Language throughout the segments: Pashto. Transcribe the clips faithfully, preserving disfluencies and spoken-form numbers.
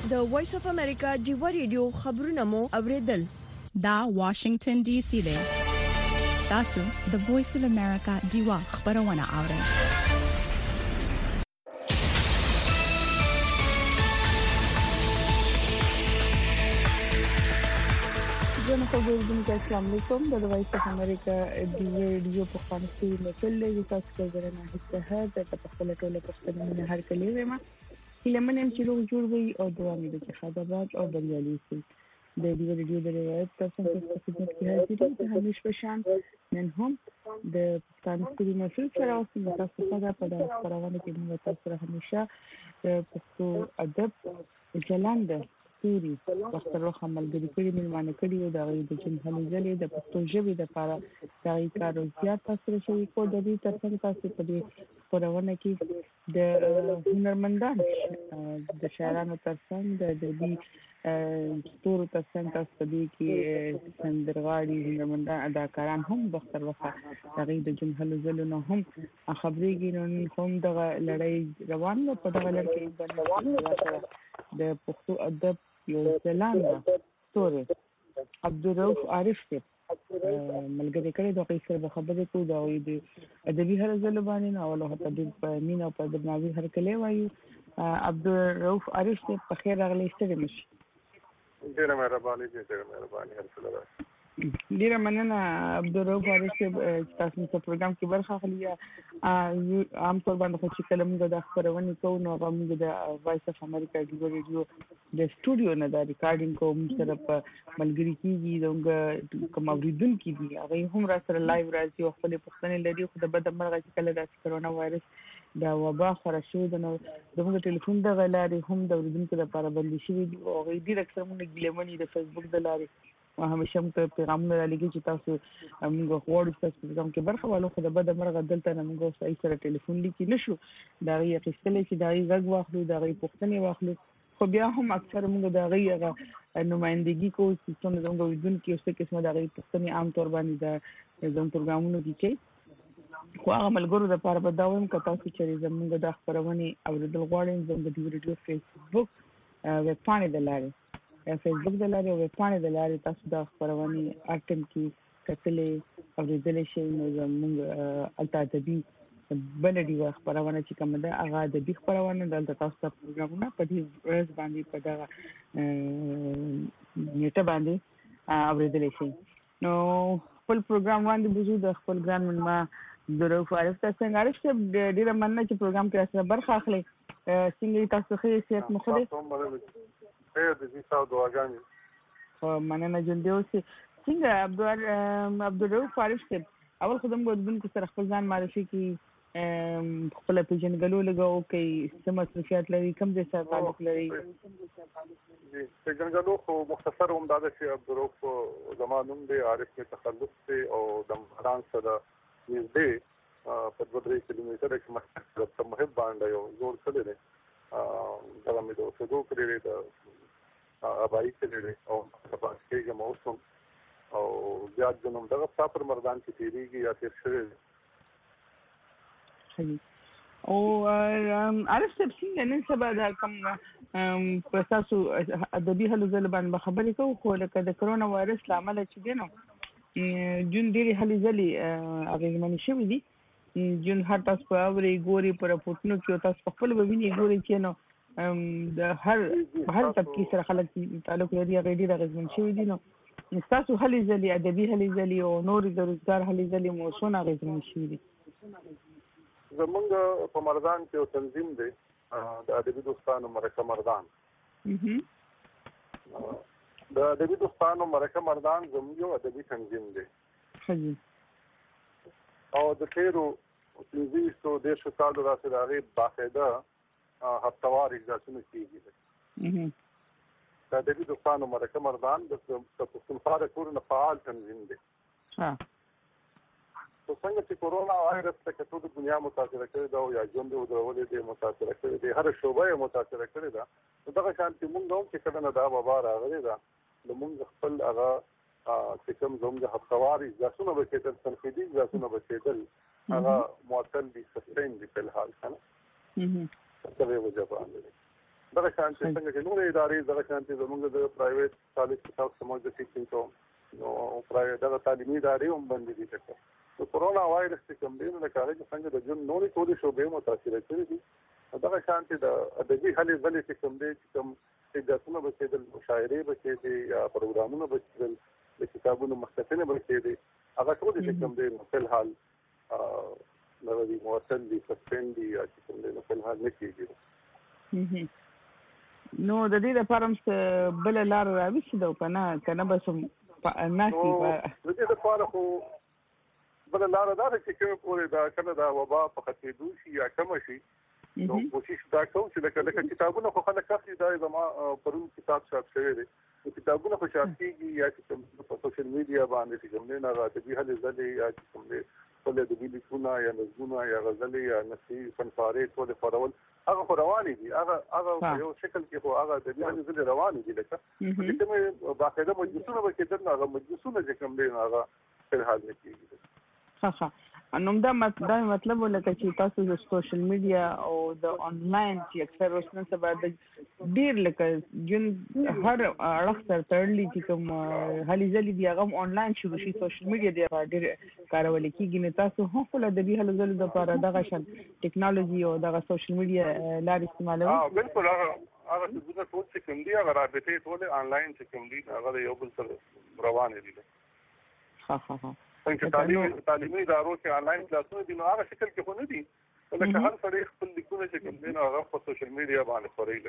د وایس اف امریکا ډیو ریډیو خبرونه مو اوریدل. دا واشنگټن ډي سي دی. تاسو د وایس اف امریکا ډیو خبرونه اورئ. جناب خبرونه السلام علیکم. د وایس اف امریکا ډیو ریډیو په خانسي مسلې تاسو ته درنه هڅه ده د خپل ټولو پښتنو هر کلی ما لمنم چې روغ جوړ وي او دوامي د خدمات او بریالي شي. د دې ریډیو د روایت تاسو ته خدمت کوي چې همیش په شان نن هم د پښتنو مسل سره اوسه تاسو ته په دغه خبرونه کې موږ تاسو سره همیشه د پښتو ادب چلند سوري وختره عملګری کړي ملمانه کړي او د د جنهالي ځلې د پښتو ژبې د لپاره ځای کار او زیات تاسو شوی کو د دې ترڅنګ تاسو په دې خبرونه کې د هنرمندان د شاعرانو ترڅنګ د دې ستورو ترڅنګ تاسو په دې کې سندرغاړي هنرمندان اداکاران هم وختره هغه د جنهالي ځلې نو هم خبرېږي نو هم د لړۍ روان نو په دغه لړ کې باندې د پښتو ادب یو ځلانده ستوري عبدالرؤف عارف ته ملګری کړي د قیصر په خبره کو دا وي د ادبي هر ځل باندې نو له هغه د مینا په د ناوی هر کله وایو عبدالرؤف عارف ته په خیر راغلی ستړي مشي. ډیره مهرباني ډیره مهرباني هر څه لري. ډیره مننه عبدالرؤف عارف ته تاسو په پروګرام کې برخه اخلي. عام طور باندې چې کله موږ د خبرونه کوو نو موږ د وایس اف امریکا ډیو ریډیو د سټوډیو نه د ریکارډینګ کوم سره په ملګری کیږي دغه کوم اوریدونکو دي هغه هم را سره لایو راځي او خپل پښتنې لري خو د بد مرغه چې کله د کرونا وایرس دا وبا خورا شو د نو دغه ټلیفون د غلارې هم د اوریدونکو لپاره بندي شوی دی او غي ډیر اکثر موږ ګلمنې د فیسبوک د لارې او همیشه موږ پیغامونه لګي چې تاسو موږ غواړو تاسو په کوم کې برخه والو خو د بد مرغه دلته نه موږ صحیح سره ټلیفون لیکي نشو دا غي اخیستل چې دا غي غږ واخلو دا غي پښتنې واخلو خو بیا هم اکثر موږ دا غي هغه نمائندګي کوو چې څنګه زموږ اوریدونکو څه قسمه دا غي پښتنې عام طور باندې دا زموږ پروګرامونه دي چې خو هغه ملګرو د لپاره به دا وایم که تاسو چې زموږ د خبرونه اوریدل غواړئ زموږ د ریډیو فیسبوک ویب پاڼې د لارې فیسبوک د لارې او ویب پاڼې د لارې تاسو د خبرونه اټم کې کتلې اوریدل شي نو زموږ التادبي بل دی خبرونه چې کوم ده هغه د دې خبرونه دلته تاسو ته پروګرامونه په دې ورځ باندې په دا نیټه باندې اوریدل شي. نو خپل پروګرام باندې بوزو د خپل ګران منما عبدالرؤف عارف تاسو څنګه عارف چې ډیره مننه چې پروګرام کې سره برخه اخلي. څنګه تاسو ښه صحت مو خو ډېر د دې تاسو دعاګانې خو مننه جون دی اوس څنګه عبدال عبدالرؤف عارف ته اول خدام ګوربن کې سره خپل ځان معرفي کی خپل پیژنګلو لګاو کې سم مصرفيات لري کوم ځای سره تعلق لري. جی پیژنګلو خو مختصر هم دا چې عبدالرؤف زمانوم دی عارف کې تخلص دی او د مهران سره نږدې په دوه درې کیلومتره کې مسجد ته محب باندې یو جوړ کړی دی دا مې د اوسېدو کړی دی ابای کړی او په پاسکې موسم او زیات جنوم دغه سفر مردان کې تیریږي یا تیر شوی او عارف څنګه نن سبا دا کوم پروساسو ادبي هلو ځل باندې خبرې کوو خو لکه د کرونا وایرس لامل چې دی نو جون ډېری هلي ځلې هغه منې شوی دي جون هر تاسو په اوري ګوري پر پټنو کې تاسو خپل ویني ګوري چې نو د هر هر طبقه سره خلک تعلق لري هغه ډېر غزمن شوی دي نو تاسو هلي ځلې ادبي هلي ځلې او نور د روزګار هلي ځلې مو څونه غزمن شوی دي. زمونږ په مردان کې یو تنظیم دی د ادبي دوستانو مرکه مردان د ادبي دوستانو مرکه مردان زموږ یو ادبي تنظیم دی او د تیرو پنځه دیرشو کالو راځي د هغې باقاعده هفتوار اجلاسونه کېږي. د ادبي دوستانو مرکه مردان د پښتونخوا کورونه فعال تنظیم دی. خو څنګه چې کورونا وایرس ته ټول دنیا متاثره کړې ده او یا ژوند یې ودرولې دی متاثره کړې دی هر شعبه یې متاثره کړې ده نو دغه شان چې موږ هم چې کله نه دا وبا راغلې ده نو موږ خپل هغه چې کوم زموږ هفتوار اجلاسونه به کېدل تنقیدي اجلاسونه به کېدل هغه معطل دي سسپین دي په الحال کنه څه به وجه باندې دغه شان څنګه چې نور ادارې دغه شان چې زموږ د پرایویټ کالج کتاب سموږ د ټیچینګ کوم نو پرایویټ دغه تعلیمي ادارې هم بندې دي تکه نو کورونا وایرس څخه کوم دي نو کاري څنګه د جون نورې ټولې شوبې متاثر کړي دي دغه شان چې د ادبي هلې ځلې چې کوم دي چې کوم چې داسونه به کېدل مشاعرې به کېدي یا پروګرامونه به کېدل د کتابونو مختصنه به کېدي هغه ټول چې کوم دي نو په حال نو د موثل دي سسپند دي یا چې کوم دي نو په حال نه کېږي نو د دې لپاره هم بل لار راوښته ده کنه کنه به سم ناسي د دې لپاره خو بل لار دا چې کوم پورې دا کنه دا وبا په خطېدو شي یا کم شي نو کوشش دا کوم چې لکه کتابونه خو خلک اخلي دا زما پرون کتاب شاپ شوی دی کتابونه خو شاپ کیږي یا چې په سوشل میډیا باندې چې کوم نه راځي هلې ځلې یا چې کوم له د دې لیکونه یا نظمونه یا غزلې یا نثري فنکارې ټول خورول هغه رواني دي هغه هغه یو شکل کې خو هغه د دې ځل رواني دي لکه چې کومه باقاعده مجلسونه به کېدل هغه مجلسونه چې کوم دي هغه په حال کې کېږي ها ها انوم دا مطلب ولکه چې تاسو د سوشل میډیا او د انلاین چې اکثر اوسنه سبا د ډیر لکه جن هر اړخ سره تړلې چې کوم هلي ځلې دی هغه انلاین شروع شي سوشل میډیا دی ډیر کارول کېږي نه تاسو هم خپل د دې هلي ځلې لپاره دغه شان ټیکنالوژي او دغه سوشل میډیا لار استعمالوي اه بالکل هغه هغه څه ټول چې کوم دی هغه رابطې ټول انلاین چې کوم دی هغه یو بل سره روان دي ها ها ها څنګه تعلیم تعلیمي ادارو کې انلاین کلاسونه دي نو هغه شکل کې خو نه دي لکه هر سړی خپل لیکونه چې کوم دي نو هغه په سوشل میډیا باندې خوري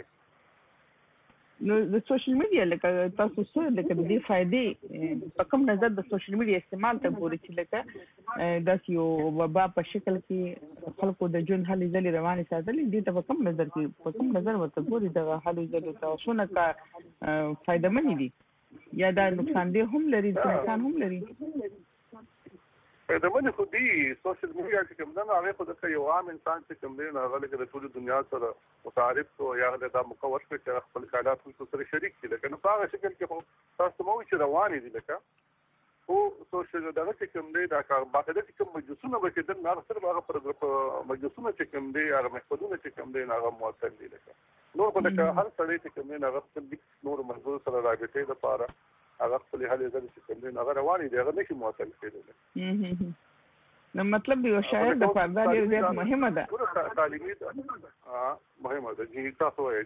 لکه نو د سوشل میډیا لکه تاسو څه لکه د دې فائدې په کوم نظر د سوشل میډیا استعمال ته ګوري چې لکه داس یو وبا په شکل کې خلکو د جون هلي ځلې روانې ساتلې دي ته په کوم نظر کې په کوم نظر ورته ګوري د هلي ځلې تاسو نه کا فائدہ مني دي یا دا نقصان دی هم لري نقصان هم لري د باندې خو دی سوشل میډیا چې کوم نه هغه خو د یو عام انسان چې کوم دی نه هغه د ټول دنیا سره متعارف او یا د مکور چې خپل خیالات سره شریک دي لکه نو په هغه شکل کې خو تاسو مو چې روانې دي لکه او سوشل دغه چې کوم دی دا کار باقاعده چې کوم مجلسونه به کېدل نه سره هغه پر مجلسونه چې کوم دی هغه محفلونه چې کوم دی هغه موثر دي لکه نور په لکه هر سړی چې کوم دی هغه خپل نور مجبور سره راځي لپاره هغه خپل حالې ځل چې کوم دی هغه رواني دی هغه نشي موثر کېدل نو مطلب یو شاعر د پردا ډېر مهمه ده تعلیمي ها مهمه ده چې تاسو وایي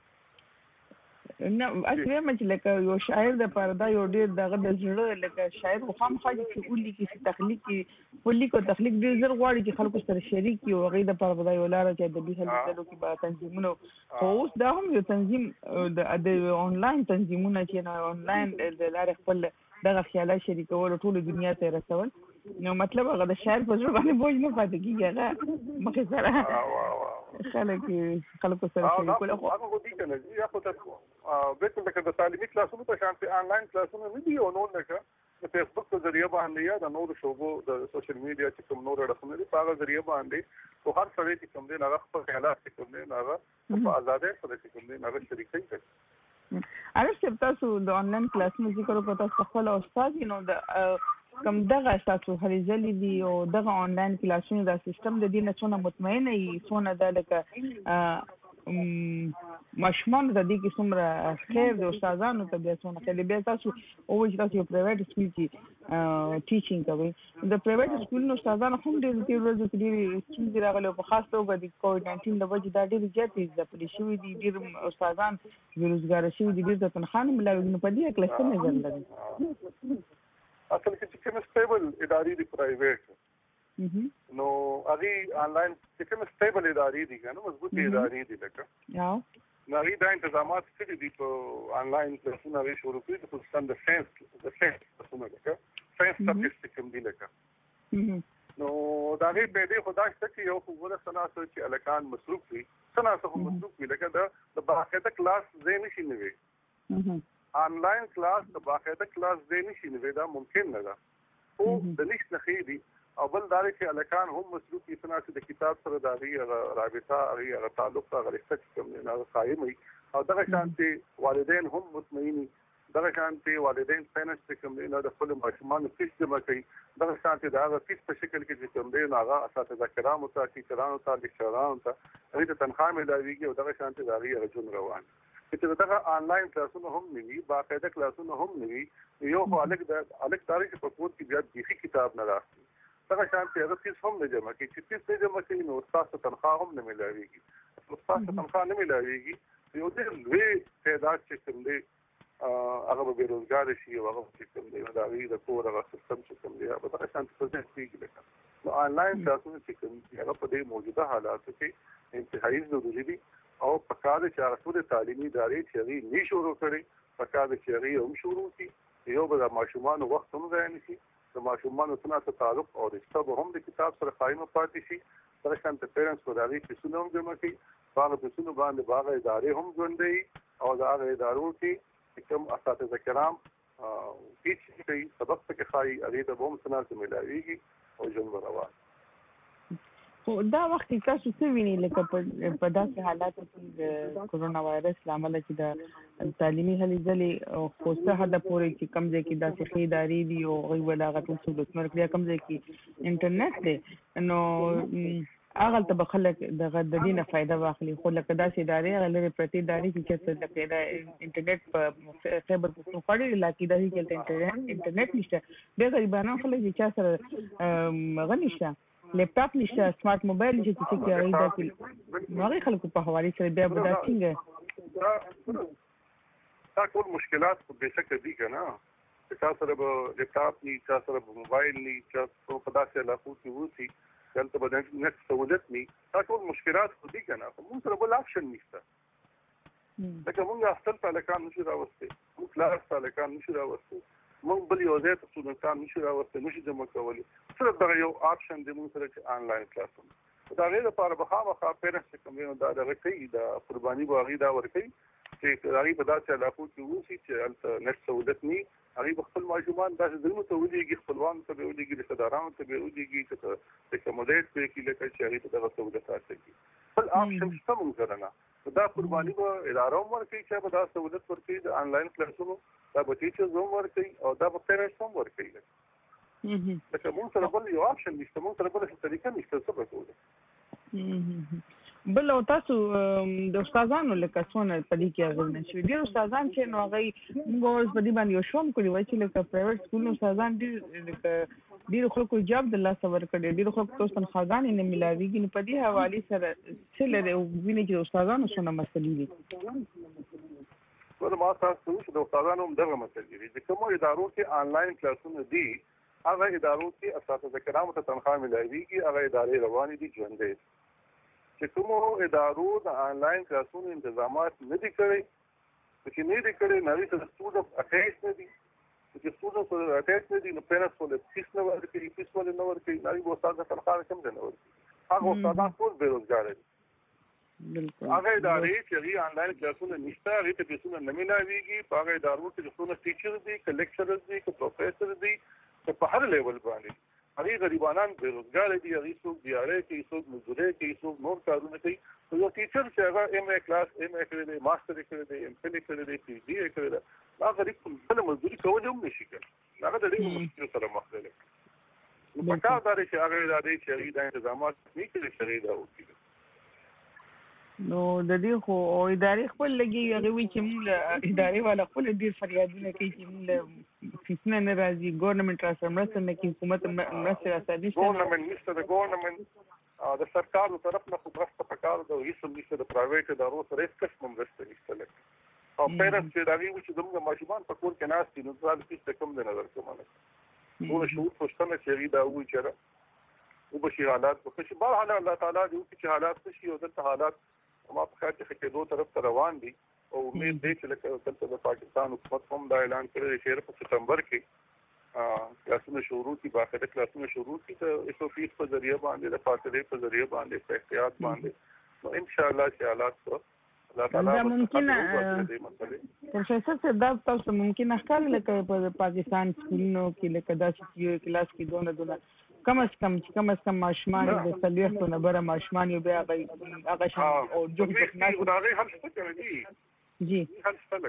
نه اصلي مچ لکه یو شاعر د پردا یو ډېر دغه د زړه لکه شاعر خو هم خاصه چې ولي کې تخلیق کې ولي کو تخلیق ډېر زر غواړي چې خلکو سره شریک وي او غي د پردا یو لار چې د دې هلو کې با تنظیمونه خو اوس دا هم یو تنظیم د انلاین تنظیمونه چې نه انلاین د لار خپل دغه خیالات شریکول ټول دنیا ته رسول نو مطلب هغه د شاعر په ژبه باندې بوج نه پاتې کیږي هغه مخې سره خلک خلکو سره شریکول خو هغه دي کنه یا خو تاسو بالکل لکه د تعلیمي کلاسونو په شان په انلاین کلاسونو نه دي او نو لکه د فیسبوک په ذریعہ باندې یا د نور شوبو د سوشل میډیا چې کوم نور اړخونه دي په هغه ذریعہ باندې خو هر څه چې کوم دي هغه خپل خیالات چې کوم دي هغه په آزادۍ سره چې کوم دي هغه شریکي کوي ارشد تاسو د انلاین کلاسونو ذکر وکړ تاسو خپل استاد نو د کوم دغه تاسو هلي ځلې دي او دغه انلاین کلاسونو د سیستم د دې نه څونه مطمئنه یې څونه د لکه مشمن د دې کې څومره خیر د استادانو ته بیا څونه خیر بیا تاسو او چې تاسو یو پرایویټ سکول کې ټیچینګ کوي د پرایویټ سکول نو استادانو هم ډېر ډېر ورځې کې ډېر ستونزې راغلي په خاص توګه د کووډ ناینټین د وجې دا ډېر زیاتې ځپلې شوي دي ډېر استادان بېروزګاره شوي دي ډېر د تنخوا نه ملاوي نو په دې کې څه نظر لري اصل کې چې کوم سټیبل ادارې دي پرایویټ نو هغه انلاین چې کوم سټیبل ادارې دي کنه مضبوط ادارې دي لکه یا نو هغه د انتظامات څه دي په انلاین کلاسونه وی شروع کړي په ستند د ساينس د ساينس څه لکه ساينس سبجیکټ کوم دي لکه نو دا غي په دې خدای څخه یو خبره سناسو چې الکان مصروف وي سناسو مصروف وي لکه د باقاعده کلاس زې نشي نیوي آنلاین کلاس د باقاعده کلاس دې نشي نو دا ممکن نه ده او د نشت نخېدي او بل دا چې الکان هم مصروف دي چې د کتاب سره د هغه رابطه هغه تعلق هغه رشته کوم نه قائم وي او دغه شانتي والدین هم مطمئني دغه شانتي والدین فینانس کوم دی نو د خپل ماشومان فیس جمع کوي دغه شانتي دا فیس په شکل کې چې کوم دی نو هغه اساتذه کرامو ته ټیچرانو ته لیکچرانو ته هغه ته تنخواه ملاويږي او دغه شانتي دا غي رجون روان چې دغه آنلاین کلاسونه هم نیوي باقاعده کلاسونه هم نیوي یو خو الګ د الګ تاریخ په کوټ کې بیا د کتاب نه راځي دغه شانتي هغه فیس هم نه جمع کوي چې فیس نه جمع کوي نو استاد تنخواه هم نه ملاويږي استاد تنخواه نه ملاويږي یو دې لوی تعداد چې کوم دی هغه به بیروزګار شي او هغه چې کوم دی دا غي د کور هغه سیستم چې کوم دی هغه دغه شانتي څه کېږي لکه نو آنلاین کلاسونه چې کوم دی هغه په دې موجوده حالاتو کې انتهایی ضروري دي او په کار چې هغه ټول تعلیمي ادارې چې هغه نه شروع کړي په کار چې هغه هم شروع کړي یو به د ماشومان وخت هم ځای نشي د ماشومان سره تعلق او رشتہ به هم د کتاب سره قائم پاتې شي تر څو چې پیرنټس په دغه کې سونه هم جمع کړي باغ د سونه باندې باغ ادارې هم ژوندې او د هغه ادارو کې کوم اساتذه کرام هیڅ کوي سبق څخه خای هغه د بوم سره ملاويږي او ژوند روان خو دا وخت تاسو څه ویني لکه په داسې حالاتو کې د کورونا وایرس لامل چې د تعلیمي هلې ځلې او خو څه حد پورې چې کم ځای کې داسې خېداري دي او غي ولاغت سہولتونه کړیا کم ځای کې انټرنیټ دی نو هغه ته به خلک د غددینه فائدہ واخلي خو لکه داسې ادارې غلې پرتی ادارې چې د پیدا انټرنیټ په خبر په خوري لکه داسې کې انټرنیټ انټرنیټ نشته د غریبانو خلک چې چا سره غنښت لپټاپ نشته سمارټ موبایل چې څه کې راځي دا کې نو خلکو په حواله سره بیا به دا څنګه دا ټول مشکلات په بشکه دي کنه چې تاسو سره به لپټاپ ني تاسو سره به موبایل ني تاسو په داسې علاقو کې وسی دلته به نت سہولت ني دا ټول مشکلات خو دي کنه موږ سره بل اپشن نشته لکه موږ خپل تعلقان نشو راوستي موږ کلاس تعلقان نشو راوستي موږ بل یو ځای ته سټوډنټان نشو راوستي نشو جمع کولی صرف دا یو آپشن دی موږ سره چې آنلاین کلاسونه دا غیر لپاره به خامخا پیرنټس کوم یو دا د کوي دا قرباني باغی دا ور کوي چې هغه په داسې علاقو کې وسی چې نت سہولت ني هغه خپل ماشومان داسې ظلم ته ولېږي خپلوان ته به ولېږي رشتہدارانو ته به ولېږي چې د کوموډیټ په کې لکه چې هغه دغه سہولت راځي بل آپشن څه موږ سره نه دا قرباني به اداره ور کوي چې به دا سہولت ورکړي د آنلاین کلاسونو دا به ټیچرز هم ور کوي او دا به پیرنټس هم ور کوي لکه موږ سره بل یو آپشن نشته موږ سره بل څه طریقه نشته څه به کوو بل او تاسو د استادانو لکه څونه په دې کې اغوښنه شوي ډېر استادان چې نو هغه موږ په دې باندې یو شوم کړی وای چې لکه پرایویټ سکول استادان ډېر لکه ډېر خلکو جواب د الله صبر کړي ډېر خلکو تاسو تنخواګانې نه ملاويږي نو په دې حواله سره څه لري ویني چې استادانو څونه مسلې دي ول ما تاسو د استادانو دغه مسلې دي چې کوم ادارو کې آنلاین کلاسونه دي هغه ادارو کې اساتذه کرامو ته تنخواه ملاويږي هغه ادارې روانې دي ژوندې چې کومو ادارو د آنلاین کلاسونو انتظامات نه دي کړی چې نه دي کړی نوې ته سټوډنټ اټیچ نه دي چې سټوډنټ سره اټیچ نه دي نو پیرنټس ول فیس نه ورکړي فیس ول نه ورکړي نوې استاد تنخواه کم نه ورکړي هغه استادان ټول بیروزګار دي بالکل هغه ادارې چې هغه آنلاین کلاسونه نشته هغه ته پیسونه نه ملاويږي هغه ادارو کې څونه ټیچر دي که لیکچرز دي که پروفیسور دي که په هر لیول باندې هغه غریبانان بیروزګار دي هغه څوک دیاره کې څوک مزدوري کې څوک نور کارونه کوي یو ټیچر چې هغه ایم ای کلاس ایم ای کړی دی ماستر کړی دی ایم فل کړی دی پی ډي کړی دی هغه غریب په مزدوري کول هم نشي کوي هغه د دې مشکل سره مخ دی نو په کار دا چې هغه د دې چې د انتظامات نه کوي شری دا وکړي نو د دې خو ادارې خپل لګي هغه وی چې موږ ادارې والا خپل ډیر فریادونه کوي چې موږ فیسونه نه راځي ګورنمنت راځي نه کوي حکومت مرسته راځي ګورنمنت نشته د ګورنمنت د سرکارو طرف نه خو مرسته پکار ده هیڅ نشته د پرایویټ ادارو سره هیڅ قسم مرسته نشته او پیرنټس چې دا وی چې زموږ ماشومان په کور کې ناشتي نو ځل هیڅ کم نه نظر کوم نه نو شو پښتنه چې دا وی چې وبشي حالات په چې بهر حال الله تعالی دې چې حالات شي او د حالات ما په خاطر کې دوه طرف ته روان دي او امید دی چې لکه د پاکستان حکومت هم دا اعلان کړی چې په سپتمبر کې کلاسونه شروع کی باقاعده کلاسونه شروع کی ته ایسو فیس په ذریعہ باندې د فاصله په ذریعہ باندې په احتیاط باندې نو ان شاء الله چې حالات الله تعالی ممکنه پروفیسور صاحب دا تاسو ممکنه ښکار لکه په پاکستان سکولونو کې لکه دا چې کلاس کې دونه دونه کم از کم چې کم از کم ماشومان د څلوېښتو نه بره ماشومان یو بیا هغه شان او جو چې هغه هم څه کوي جی هم څه لکه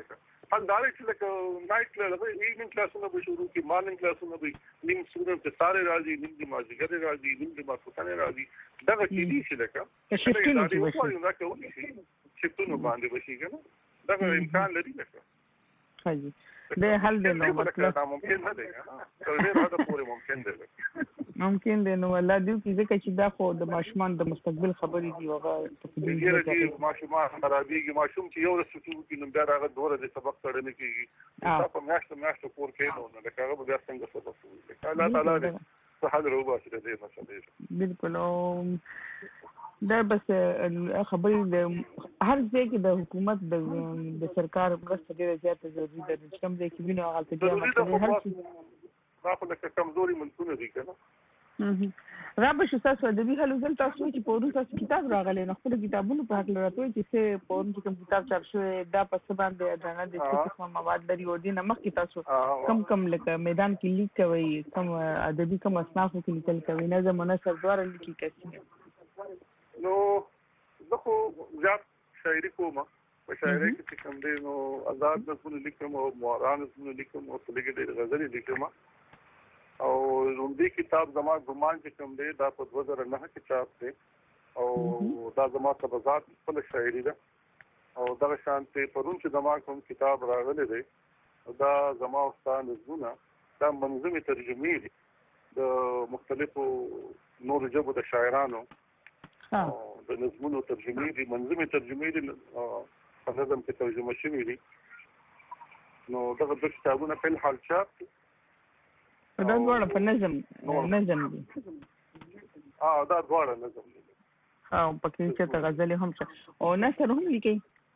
حالداري چې لکه نایټ لغه ایوننګ کلاسونه به شروع کی مارننګ کلاسونه به نیم سټوډنټ ته ساره راځي نیم د مازیګر راځي نیم د ماسوتانه راځي دا کې دي چې لکه شفتونه چې وشي دا کوي چې شفتونه باندې وشي کنه دا امکان لري لکه حاجی د حل دی نو مطلب دا ممکن نه دی تر دې راته پورې ممکن دی ممکن دی نو الله دې کې ځکه چې دا خو د ماشومان د مستقبل خبرې دی هغه دې ماشومان خرابېږي ماشوم چې یو رسو کې نو بیا هغه دوره د سبق تړنه کېږي دا په میاشتو میاشتو کور کې نو لکه هغه بیا څنګه سبق وایي الله تعالی دې په حل روبا چې دې مسله بالکل دا بس خبرې د هر ځای کې د حکومت د سرکار مرسته ډېره زیاته ضروري ده چې کوم ځای کې وینو هغه ته بیا هر څه دا خو لکه کمزوري منځونه دي کنه رابش تاسو د دې حلو ځل تاسو چې په ورو تاسو کتاب راغلی نو خپل کتابونو په حق لراتوي چې څه په ورو کوم کتاب چاپ شوی دا په څه باندې اډانه د څه قسمه مواد لري او دې نمک کې تاسو کم کم لکه میدان کې لیک کوي کم ادبي کم اصناف کې لیکل کوي نظم او نثر دواړه لیکي کوي نو زه خو زیات شاعري کوم په شاعري کې کوم دی نو آزاد نظمونه لیکم او موران نظمونه لیکم او څلګې ډېر غزلې لیکم او رومدي کتاب زما ګمان چې کوم دی دا په دوه زره نهه کې چاپ دی او دا زما سبزات خپل شاعري ده او دغه شانتي پرون چې زما کوم کتاب راغلی دی دا زما استاد نظمونه دا منظومه ترجمه دي د مختلفو نور ژبو د شاعرانو د نظمونو ترجمه دي منظومه ترجمه دي په نظم کې ترجمه شوی دي نو دغه د کتابونو په حال چاپ دا دواړه په نظم نظم دي اه دا دواړه نظم دي ها پکې چې غزلې هم څه او نثر هم لیکي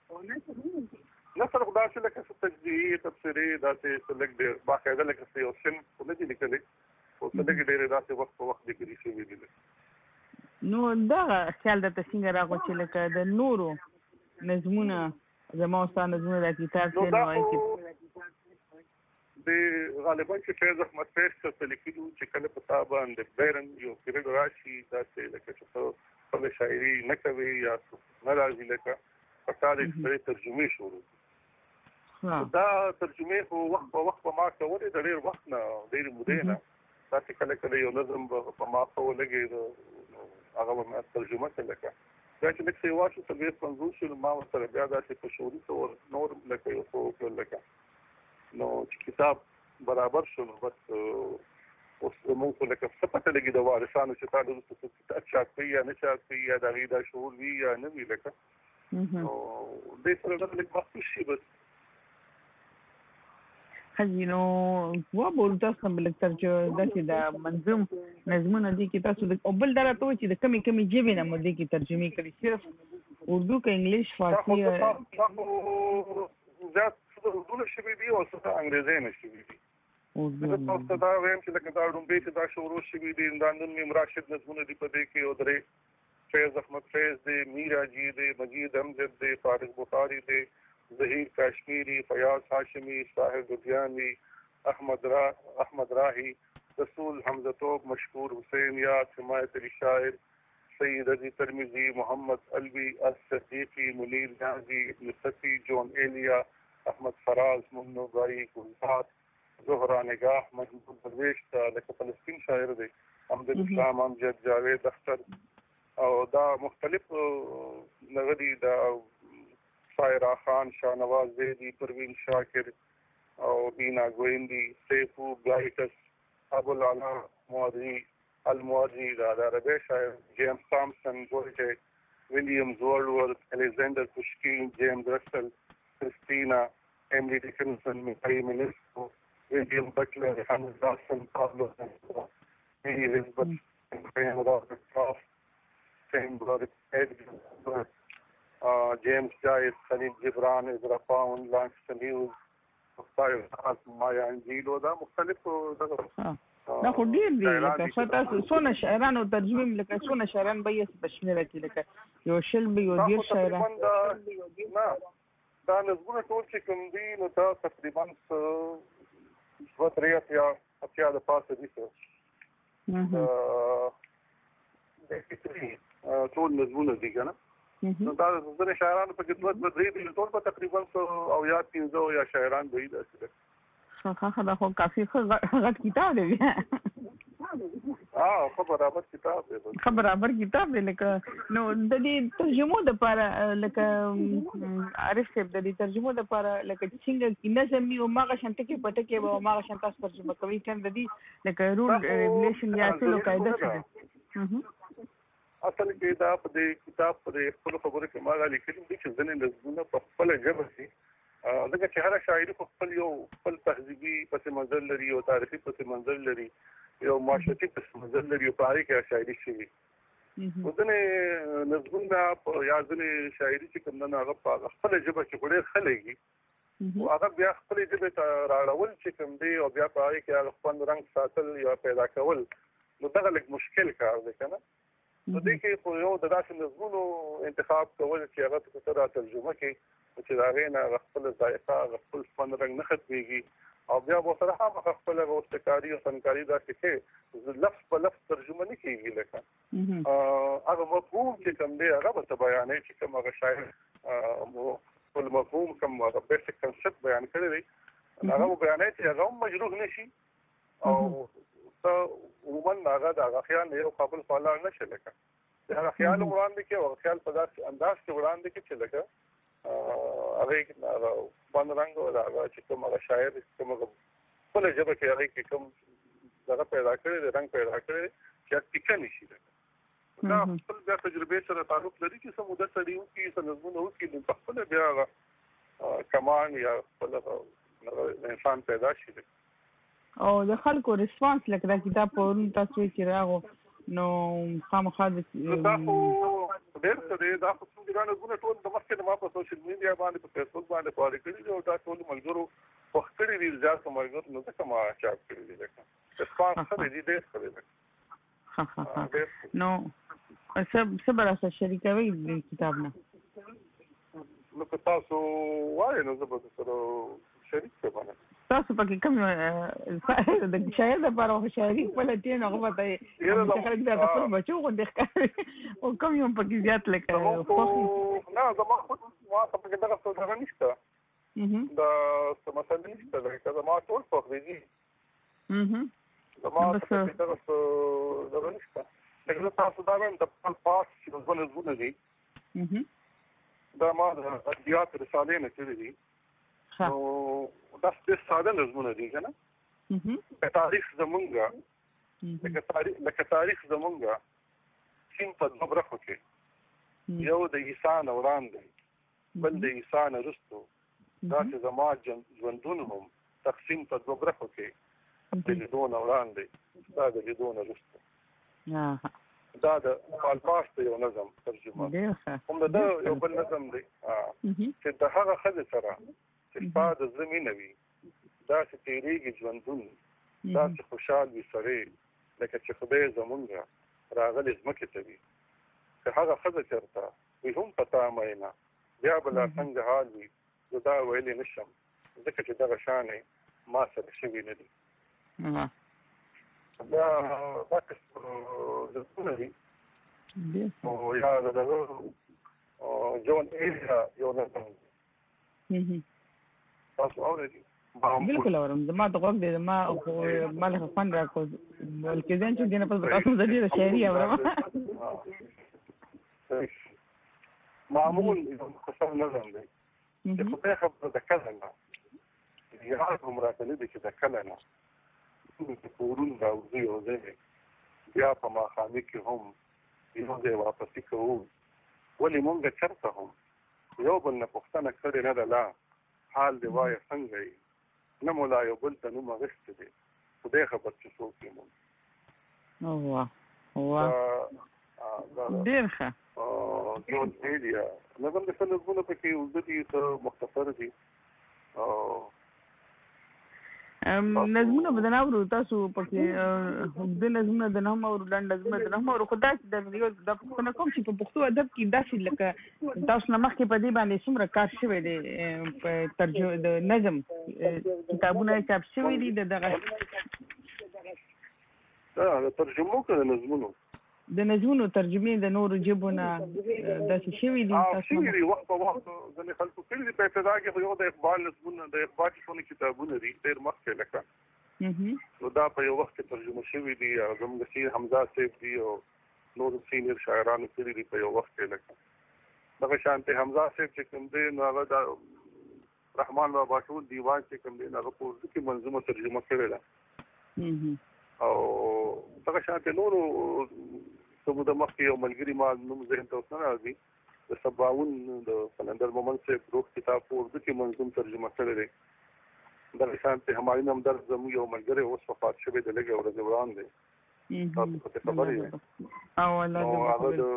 نثر خدا چې لکه تجزیه تفسیری دا چې لکه ډېر باقاعده لکه څه یو سن په دې لیکلي او څه لکه ډېر دا چې وخت په وخت لیکلي شوی دي نو دا خیال د څنګه راغو چې لکه د نورو نظمونه زما استاد نظمونه د کتاب څخه نو ایت د غالبا چې فیض احمد فیض څخه لیکلو چې کله په تابع باندې بیرن یو پیریډ راشي دا چې لکه چې په شاعري نه کوي یا نه راځي لکه په کار یې ترجمه شروع دا ترجمه خو وخت په وخت په ما کولې د ډېر وخت نه ډېر مودې نه دا چې کله کله یو نظم په ما په ولګي هغه ما ترجمه کړه دا چې لکه یو واشو څه به پنځوس شل ما سره بیا دا چې په شوري تور نور لکه یو څو لکه نو چې کتاب برابر شو نو بس اوس موږ په لکه څه پته لګي د وارثانو چې تاسو د څه چاپ کوي یا نه چاپ کوي یا د غیدا شعور وی یا نه وی لکه نو د سره د لکه وخت شي بس حجینو و بول تاسو بل ترجمه د چې د منظوم نظمونه دي کې تاسو د بل درته چې د کمی کمی جبه نه مده کې ترجمه کړی صرف اردو کې انګلیش فارسی ذات اردو شوی دی او څه انګریزي نه شوی دی اردو تاسو دا ویم چې لکه دا رومبي چې دا شروع شوی دی د نن میم راشد نظمونه دی په دې کې او درې فیض احمد فیض دی میرا جی دی مجید امجد دی فارغ بخاری دی ظهیر کاشمیری فیاض هاشمی صاحب دودیانی احمد را احمد راہی رسول حمزہ توب مشکور حسین یاد حمایت علی شاعر سید علی ترمذی محمد الوی الصدیقی منیر نیازی ابن صفی جون ایلیا احمد فراز منو بائی گلزاد زہرا نگاہ محمود درویش تا لکه فلسطین شاعر دی حمد الاسلام امجد جاوید اختر او دا مختلف نغدی دا سائرہ خان شاہنواز زیدی پروین شاکر او بینا گویندی سیفو بلائٹس ابو العلا موازی الموازی دا عربی شاعر جیمز تامسن گورجے ولیم زورورد الیگزینڈر پشکین جیمز رسل کرسٹینا ایملی ڈکنسن مکائی منسکو ولیم بٹلر حمد داسن پابلو میری رزبت فریم رابرٹ کراف سیم بلارک ایڈگر جیمز جائز خلیل جبران ازرا پاون لانچ نیوز مختلف مایا انجیلو دا مختلف دا خو ډیر دی لکه فتاسو سونه شاعرانو ترجمه لکه سونه شاعران به یې بشمیره کې لکه یو شل به یو ډیر شاعران نه دا نظمونه ټول چې کوم دي نو دا تقریبا څو درې یا اتیا د پاسه دي څه ټول نظمونه دي کنه نو دا د شاعرانو په خدمت بدري دي ټول په تقریبا او یا پنځه یا شاعران به دي. ها ها دا خو کافي غټ کتاب دی. اه خبر برابر کتاب دی. خبر برابر کتاب دی لکه نو د دې ترجمه د لپاره لکه عارف صاحب د دې ترجمه د لپاره لکه څنګه نظم او ماغه شانته کې پټه کې او ماغه شانته ترجمه کوي څنګه د دې لکه رول ریګولیشن یا څه قاعده څه اصل کې دا په دې کتاب په خپل خبره کې ماغه لیکلي دي چې ځنه نظمونه په خپل ژبه سي دغه چې هر شاعر په خپل یو خپل تهذیبي پس منظر لري او تاریخي پس منظر لري یو معاشرتي پس منظر لري او په اړه کې شاعري شي ودنه نظمونه په یازنه شاعري چې کوم نه هغه په خپل ژبه کې ډېر خلګي او هغه بیا خپل ژبه ته راړول چې کوم دی او بیا په اړه کې هغه خپل رنگ ساتل یا پیدا کول نو دغه لږ مشکل کار دی کنه. نو دې کې خو یو د داسې نظمونو انتخاب کول چې هغه په سره ترجمه کې چې دا غینه خپل ذائقه خپل فن رنگ نه ختميږي او بیا به سره هم خپل غوښتکاری او فنکاری دا چې لفظ په لفظ ترجمه نه کیږي لکه هغه مفهوم چې کوم دی هغه به بیانې چې کوم هغه شاعر خپل مفهوم کوم هغه بیسیک کنسپټ بیان کړی دی هغه بیانې چې هغه مجروح نشي او ته عموما هغه د هغه خیال یو قابل فعال نشي لکه هغه خیال وړاندې کې او خیال په داسې انداز کې وړاندې کې چې لکه هغه هغه باندې رنګ او هغه چې کوم هغه شاعر کوم خپل ژبه کې هغه کې کوم هغه پیدا کړی رنګ پیدا کړی چې ټیکه نشي دا خپل د تجربې سره تعلق لري چې سمو د سړیو کې سنځونه او کې د خپل بیا هغه کمان یا خپل انسان پیدا شي او د خلکو ریسپانس لکه دا کتاب په تاسو چې راغو نو خامخا د دا خو ډېر څه دی دا خو څنګه غواړي ټول د مخکې د ما په سوشل میډیا باندې په فیسبوک باندې پاره کړی او دا ټول ملګرو په خپل دي ځکه ملګرو نو څه ما چاپ کړی دي لکه ریسپانس څه دی ډېر څه دی ها ها ها نو سب سب راځه شریکوي د کتاب نه نو که تاسو وایي نو زه به سره شریک شم تاسو پکې کوم د شاعر لپاره خو شاعري خپل ټین هغه وته چې خلک دا خپل بچو غو د ښکاري او کوم یو پکې زیات لکه نه زما خو ما پکې دغه څه درنه نشته دا څه مثلا نشته لکه زما ټول په دې زما پکې دغه څه درنه نشته لکه تاسو دا هم د خپل پاس چې ځول زونه دي دا ما د ادبیات رسالې نه کړې دي نو دا څه ساده نظمونه دي کنه په تاریخ زمونږه لکه تاریخ لکه تاریخ زمونږه سیم په دوبره خو کې یو د انسان وړاندې بل د انسان رستو دا چې زما ژوندون هم تقسیم په دوبره خو کې د لیدون وړاندې دا د لیدون رستو دا د الفاظ یو نظم ترجمه هم دا یو بل نظم دی چې د هغه خځې سره چې په د زمينه وي دا چې تیریږي ژوندون دا چې خوشحال وي سره لکه چې خدای زمونږه راغلی ځمکې ته وي که هغه ښځه چېرته وي هم پتا مینه بیا به لا څنګه حال وي زه دا ویلی نشم ځکه چې دغه شانې ما سره شوي نه دي دا دا نظمونه دي او یا د دغه جون ایلیا یو نظم تاسو اورئ بالکل اورم زما د غوږ دی زما ما له خوند راکو بلکې ځان چې دینه په تاسو د دې شاعري اورم معمول خصوصا نظم دی چې خدای خبره د کلمه یاد هم راغلی دی چې د کلمه د کورون راوځي او ځای بیا په ماښامي کې هم یو ځای واپسې کوو ولې مونږ چېرته هم یو بل نه پوښتنه کړې نه ده لا حال دی وایه څنګه یې نه مو لا یو بل ته نوم اخیستی دی خدای خبر چې څوک یې مونږ واه واه ډېر ښه جون ایلیا نظم د څه نظمونه پکې اوږده دي څه مختصر دي نظمونه به د نه اورو تاسو پکې اوږده نظمونه د نه هم اورو لنډ نظمونه د نه هم اورو خو داسې د یو دا پوښتنه کوم چې په پښتو ادب کې داسې لکه تاسو نه مخکې په دې باندې څومره کار شوی دی په ترجمه د نظم کتابونه چاپ شوي دي د دغه دا د ترجمو که د نظمونو د نظمونو ترجمه د نورو ژبو نه داسې شوي دي تاسو شوي وخت په وخت د خلکو کلی په ابتدا کې یو د اقبال نظمونه د اقبال څخه کتابونه دي ډېر مخکې لکه نو دا په یو وخت کې ترجمه شوي دي زموږ شي حمزه صاحب دي او نور سینیر شاعرانو کړي دي په یو وخت کې لکه دغه شانته حمزه صاحب چې کوم دی نو هغه د رحمان بابا ټول دیوان چې کوم دی هغه په دې کې منظومه ترجمه کړې ده او دغه شانته نور سمو د مخکې یو ملګری ما نوم ذهن ته اوس نه راځي د سباون د قلندر مومن صاحب روح کتاب په اردو کې منظوم ترجمه کړی دی دغه شانته همایون همدرد زموږ یو ملګری اوس وفات شوی دی لږ ورځې وړاندې تاسو په خبرې یې او الله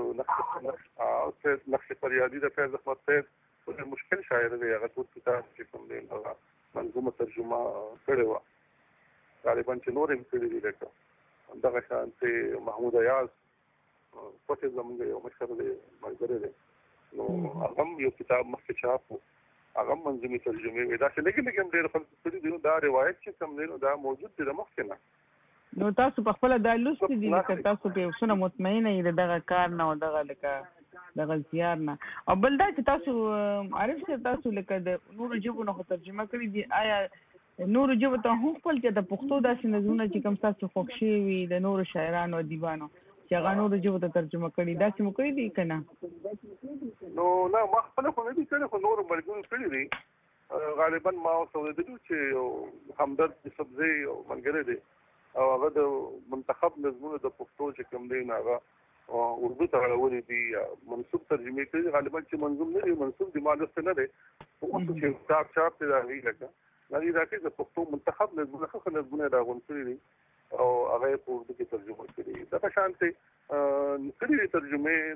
دې او نقش فریادي د فیض احمد صاحب ډېر مشکل شاعر دی هغه ټول کتاب چې کوم دی هغه منظومه ترجمه کړې وه غالبا چې نور یې کړي دي لکه دغه شانته محمود ایاز پټ زمونږ یو مشر دی ملګری دی نو هغه یو کتاب مخکې چاپ و هغه منظومي ترجمه وي دا چې لږ لږ هم ډېر خلکو کړي دي نو دا روایت چې کوم دی نو دا موجود دی د مخکې نه نو تاسو په خپله دا لوستي دي لکه تاسو په څونه مطمئنه یې د دغه کار نه او دغه لکه دغه زیار نه او بل دا چې تاسو عارف صاحب تاسو لکه د نورو ژبو نه خو ترجمه کړي دي آیا نورو ژبو ته هم خپل چې د پښتو داسې نظمونه چې کوم تاسو خوښ شوي د نورو شاعرانو ادیبانو چې هغه نورو ژبو ته ترجمه کړي داسې مو کړي دي که نه نو نه ما خپله خو نه دي کړي خو نورو ملګرو کړي دي غالبا ما ورته اورېدلي چې همدرد یوسفزی یو ملګری دی او هغه د منتخب نظمونو د پښتو چې کوم دی نو هغه اردو ته اړولي دي یا منسوب ترجمې کړي غالبا چې منظوم نه دي منسوب دي ما لوستی نه دی خو اوس چې کتاب چاپ دی د هغې لکه هغې دا کې د پښتو منتخب نظمونه ښه ښه نظمونه یې راغونډ کړي دي او هغه یې په اردو کې ترجمه کړي دغه شانتې کړي دي ترجمې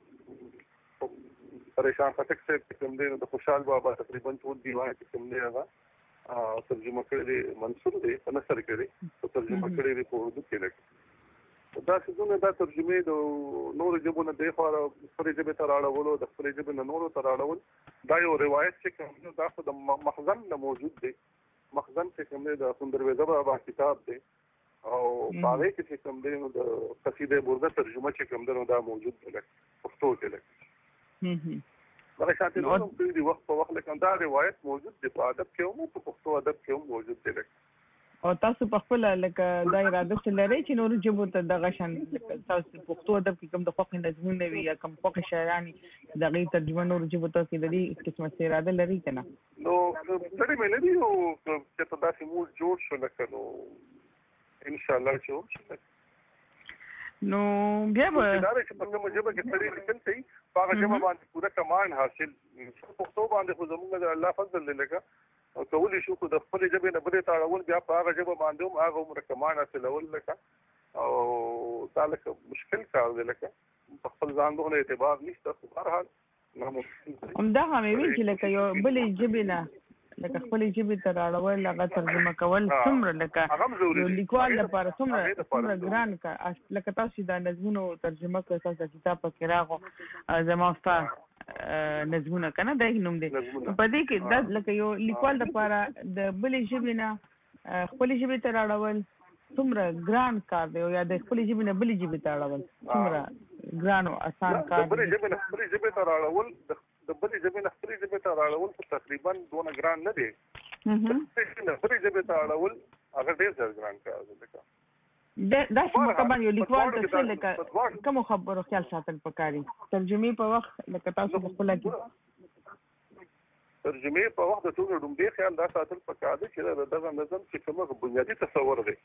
د پریشان خټک صاحب چې کوم دی نو د خوشحال بابا تقریبا ټول دیوان چې کوم دی هغه ترجمه کړی دی منصور دی په نثر کې دی په ترجمه کړی دی په اردو کې لکه دا څیزونه دا ترجمې د نورو ژبو نه دی خوا خپلې ژبې ته راړولو د خپلې ژبې نه نورو ته راړول دا یو روایت چې کوم دی دا خو د مخزن نه موجود دی مخزن چې کوم دی د سندرویزه بابا کتاب دی او باغې کې چې کوم دی نو د قصیده برده ترجمه چې کوم دی نو دا موجود دی لکه پښتو کې لکه دغه شانتې نور هم کړي دي وخت په وخت لکه دا روایت موجود دی په ادب کې هم په پښتو ادب کې هم موجود دی لکه او تاسو په خپله لکه دا اراده څه لرئ چې نورو ژبو ته دغه شان تاسو پښتو ادب کې کوم د خوښې نظمونه وي یا کوم خوښې شاعران د هغې ترجمه نورو ژبو ته کې د دې قسمه څه اراده لرئ که نه نو کړی مې نه دي او چې په داسې موډ جوړ شو لکه نو انشاءالله چې وشي نو بیا به دا چې په کومه ژبه کې سړی لیکل کوي په هغه ژبه باندې پوره کمانډ حاصل پښتو باندې خو زموږ د الله فضل دی لکه او کولی شو خو د خپلې ژبې نه بلې ته اړول بیا په هغه ژبه باندې هم هغه عمره کمانډ حاصلول لکه او دا لکه مشکل کار دی لکه په خپل ځان دغه اعتبار نشته خو هرحال همدغه مې ویل چې لکه یو بلې ژبې نه لکه خپلې ژبې ته راړول هغه ترجمه کول څومره لکه یو لیکوال لپاره څومره څومره ګران کار لکه تاسو دا نظمونو ترجمه کړئ تاسو کتاب پکې راغو زما ستا نظمونه که نه دا یې نوم دی په دې کې دا لکه یو لیکوال لپاره د بلې ژبې نه خپلې ژبې ته راړول څومره ګران کار دی یا د خپلې ژبې نه بلې ژبې ته اړول څومره ګران او اسان کار دی د بلې ژبې نه خپلې ژبې ته راړول د بلې ژبې نه خپلې ژبې ته راړول خو تقریبا دونه ګران نه دی خپلې ژبې ته اړول هغه ډېر زیات ګران کار دی لکه داسې مکمل یو لیکوال ته څه لکه کومو خبرو خیال ساتل پکار دي ترجمې په وخت لکه تاسو په خپله کې ترجمې په وخت د ټولو ډومبې خیال دا ساتل پکار دی چې دغه نظم چې کومه بنیادي تصور دی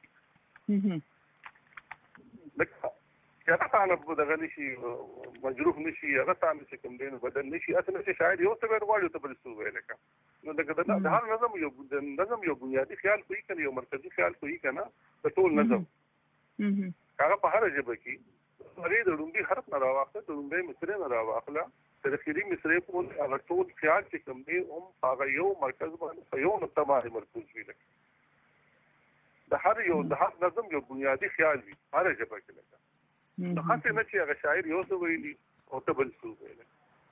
لکه هغه تانه دغه نشي مجروح نشي هغه تانه چې کوم دی نو بدل نشي اصل چې شاید یو څه ویل غواړي ته بل څه ویل لکه نو دغه د هر نظم یو نظم یو بنیادي خیال کوي کنه یو مرکزي خیال کوي کنه د ټول نظم هغه په هر ژبه کې هغې د ډومبي حرف نه راواخله د ډومبۍ مصرې نه راواخله د اخري مصرې پورې هغه ټول خیال چې کوم دی هم هغه یو مرکز باندې په یو نقطه باندې مرکوز وي لکه د هر یو د هر نظم یو بنیادي خیال وي هر ژبه کې لکه نو هسې نه چې هغه شاعر یو څه ویلي او ته بل څه ویلی